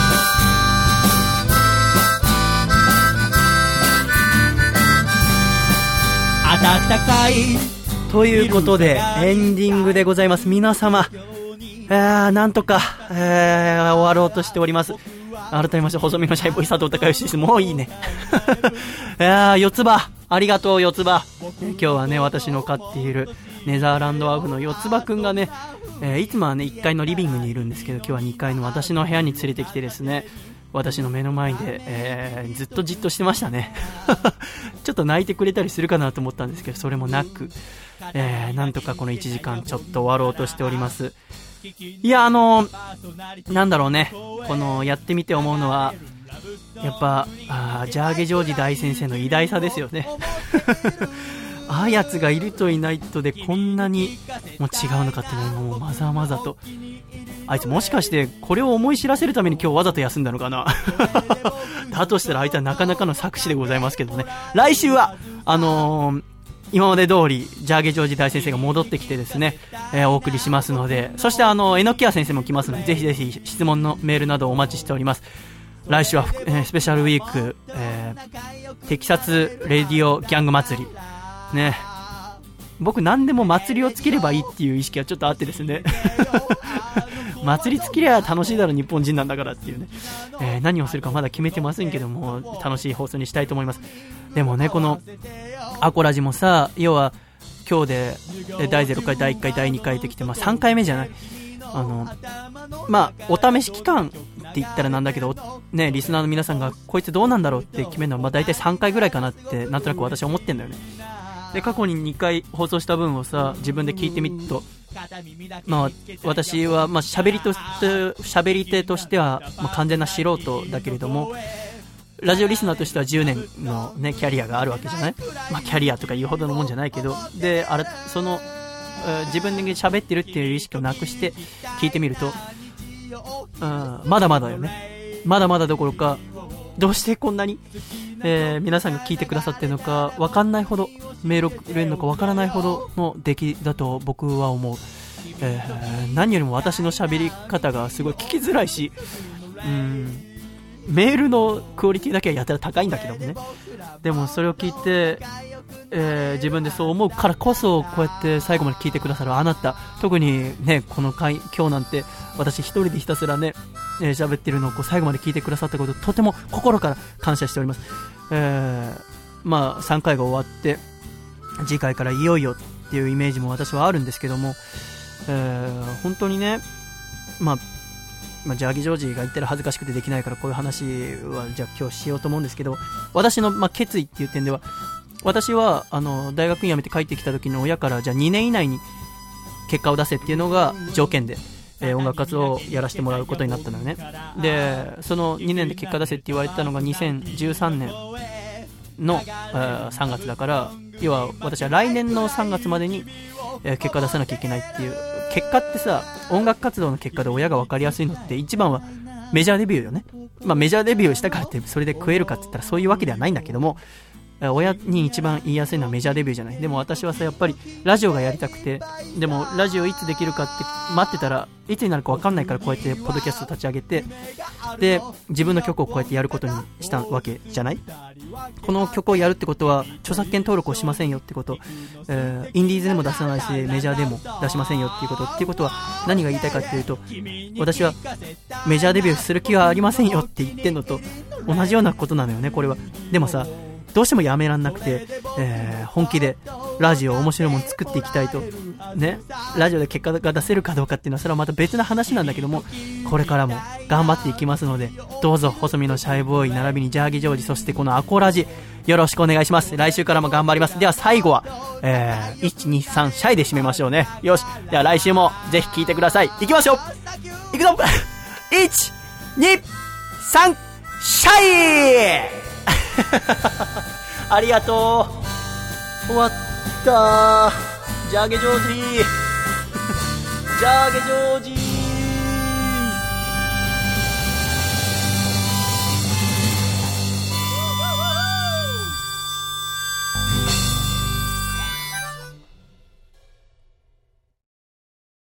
Speaker 2: 暖かい
Speaker 1: ということでエンディングでございます。皆様、えー、なんとか、えー、終わろうとしております。改めまして細身のシャイボーイ佐藤孝義です。もういいね。いやー、四つ葉ありがとう四つ葉。今日はね、私の飼っているネザーランドワーフの四つ葉くんがね、えー、いつもはねいっかいのリビングにいるんですけど、今日はにかいの私の部屋に連れてきてですね、私の目の前で、えー、ずっとじっとしてましたね。ちょっと泣いてくれたりするかなと思ったんですけど、それもなく、えー、なんとかこのいちじかんちょっと終わろうとしております。いや、あのー、なんだろうね、このやってみて思うのはやっぱあジャーゲジョージ大先生の偉大さですよね。ああやつがいるといないとでこんなにもう違うのかってね、もうまざまざと。あいつもしかしてこれを思い知らせるために今日わざと休んだのかな。だとしたらあいつはなかなかの作詞でございますけどね。来週はあのー、今まで通りジャーゲジョージ大先生が戻ってきてですね、えー、お送りしますので、そしてあの榎谷先生も来ますので、ぜひぜひ質問のメールなどお待ちしております。来週は、えー、スペシャルウィーク、えー、テキサスレディオギャング祭りね。僕何でも祭りをつければいいっていう意識はちょっとあってですね。祭りつけりゃ楽しいだろ日本人なんだからっていうね、えー、何をするかまだ決めてませんけども、楽しい放送にしたいと思います。でもね、このアコラジもさ、要は今日でだいゼロかいだいいっかいだいにかいってきて、まあ、さんかいめじゃない。あのまあお試し期間って言ったらなんだけどね、リスナーの皆さんがこいつどうなんだろうって決めるのは、まあ、大体さんかいぐらいかなってなんとなく私は思ってんだよね。で過去ににかい放送した分をさ、自分で聞いてみると、まあ私はまあ喋りと喋り手としてはまあ完全な素人だけれども、ラジオリスナーとしてはじゅうねんのねキャリアがあるわけじゃない。まあキャリアとか言うほどのもんじゃないけど、であれその自分で喋ってるっていう意識をなくして聞いてみると、うん、まだまだよね。まだまだどころか、どうしてこんなに、 えー、皆さんが聞いてくださってるのか分かんないほど、メールをくれるのか分からないほどの出来だと僕は思う。えー、何よりも私の喋り方がすごい聞きづらいし、うん、メールのクオリティだけはやたら高いんだけどもね。でもそれを聞いて、えー、自分でそう思うからこそこうやって最後まで聞いてくださるあなた、特にねこの回今日なんて私一人でひたすらねえー、喋ってるのをこう最後まで聞いてくださったこと、とても心から感謝しております。えー、まあさんかいが終わって次回からいよいよっていうイメージも私はあるんですけども、えー、本当にね、まあまあ、ジャーギージョージが言ったら恥ずかしくてできないからこういう話はじゃあ今日しようと思うんですけど、私の、まあ、決意っていう点では、私はあの大学院辞めて帰ってきた時の親からじゃあにねん以内に結果を出せっていうのが条件で、えー、音楽活動をやらせてもらうことになったのよね。でそのにねんで結果出せって言われたのがにせんじゅうさんねんの、えー、さんがつだから、要は私は来年のさんがつまでに、えー、結果出さなきゃいけないっていう。結果ってさ、音楽活動の結果で親が分かりやすいのって一番はメジャーデビューよね。まあメジャーデビューしたからってそれで食えるかって言ったらそういうわけではないんだけども、親に一番言いやすいのはメジャーデビューじゃない。でも私はさやっぱりラジオがやりたくて、でもラジオいつできるかって待ってたらいつになるか分かんないから、こうやってポッドキャスト立ち上げて、で自分の曲をこうやってやることにしたわけじゃない。この曲をやるってことは著作権登録をしませんよってこと、えー、インディーズでも出さないしメジャーでも出しませんよっていうことっていうことは何が言いたいかっていうと、私はメジャーデビューする気はありませんよって言ってんのと同じようなことなのよね、これは。でもさどうしてもやめらんなくて、えー、本気でラジオ面白いもの作っていきたいとね。ラジオで結果が出せるかどうかっていうのはそれはまた別な話なんだけども、これからも頑張っていきますので、どうぞ細身のシャイボーイ並びにジャーギージョージ、そしてこのアコラジよろしくお願いします。来週からも頑張ります。では最後は、えー、いちにさんシャイで締めましょうね。よし、では来週もぜひ聞いてください。いきましょう、いくぞいちにさんシャイありがとう。終わったー。ジャーゲジョージジャーゲジョージ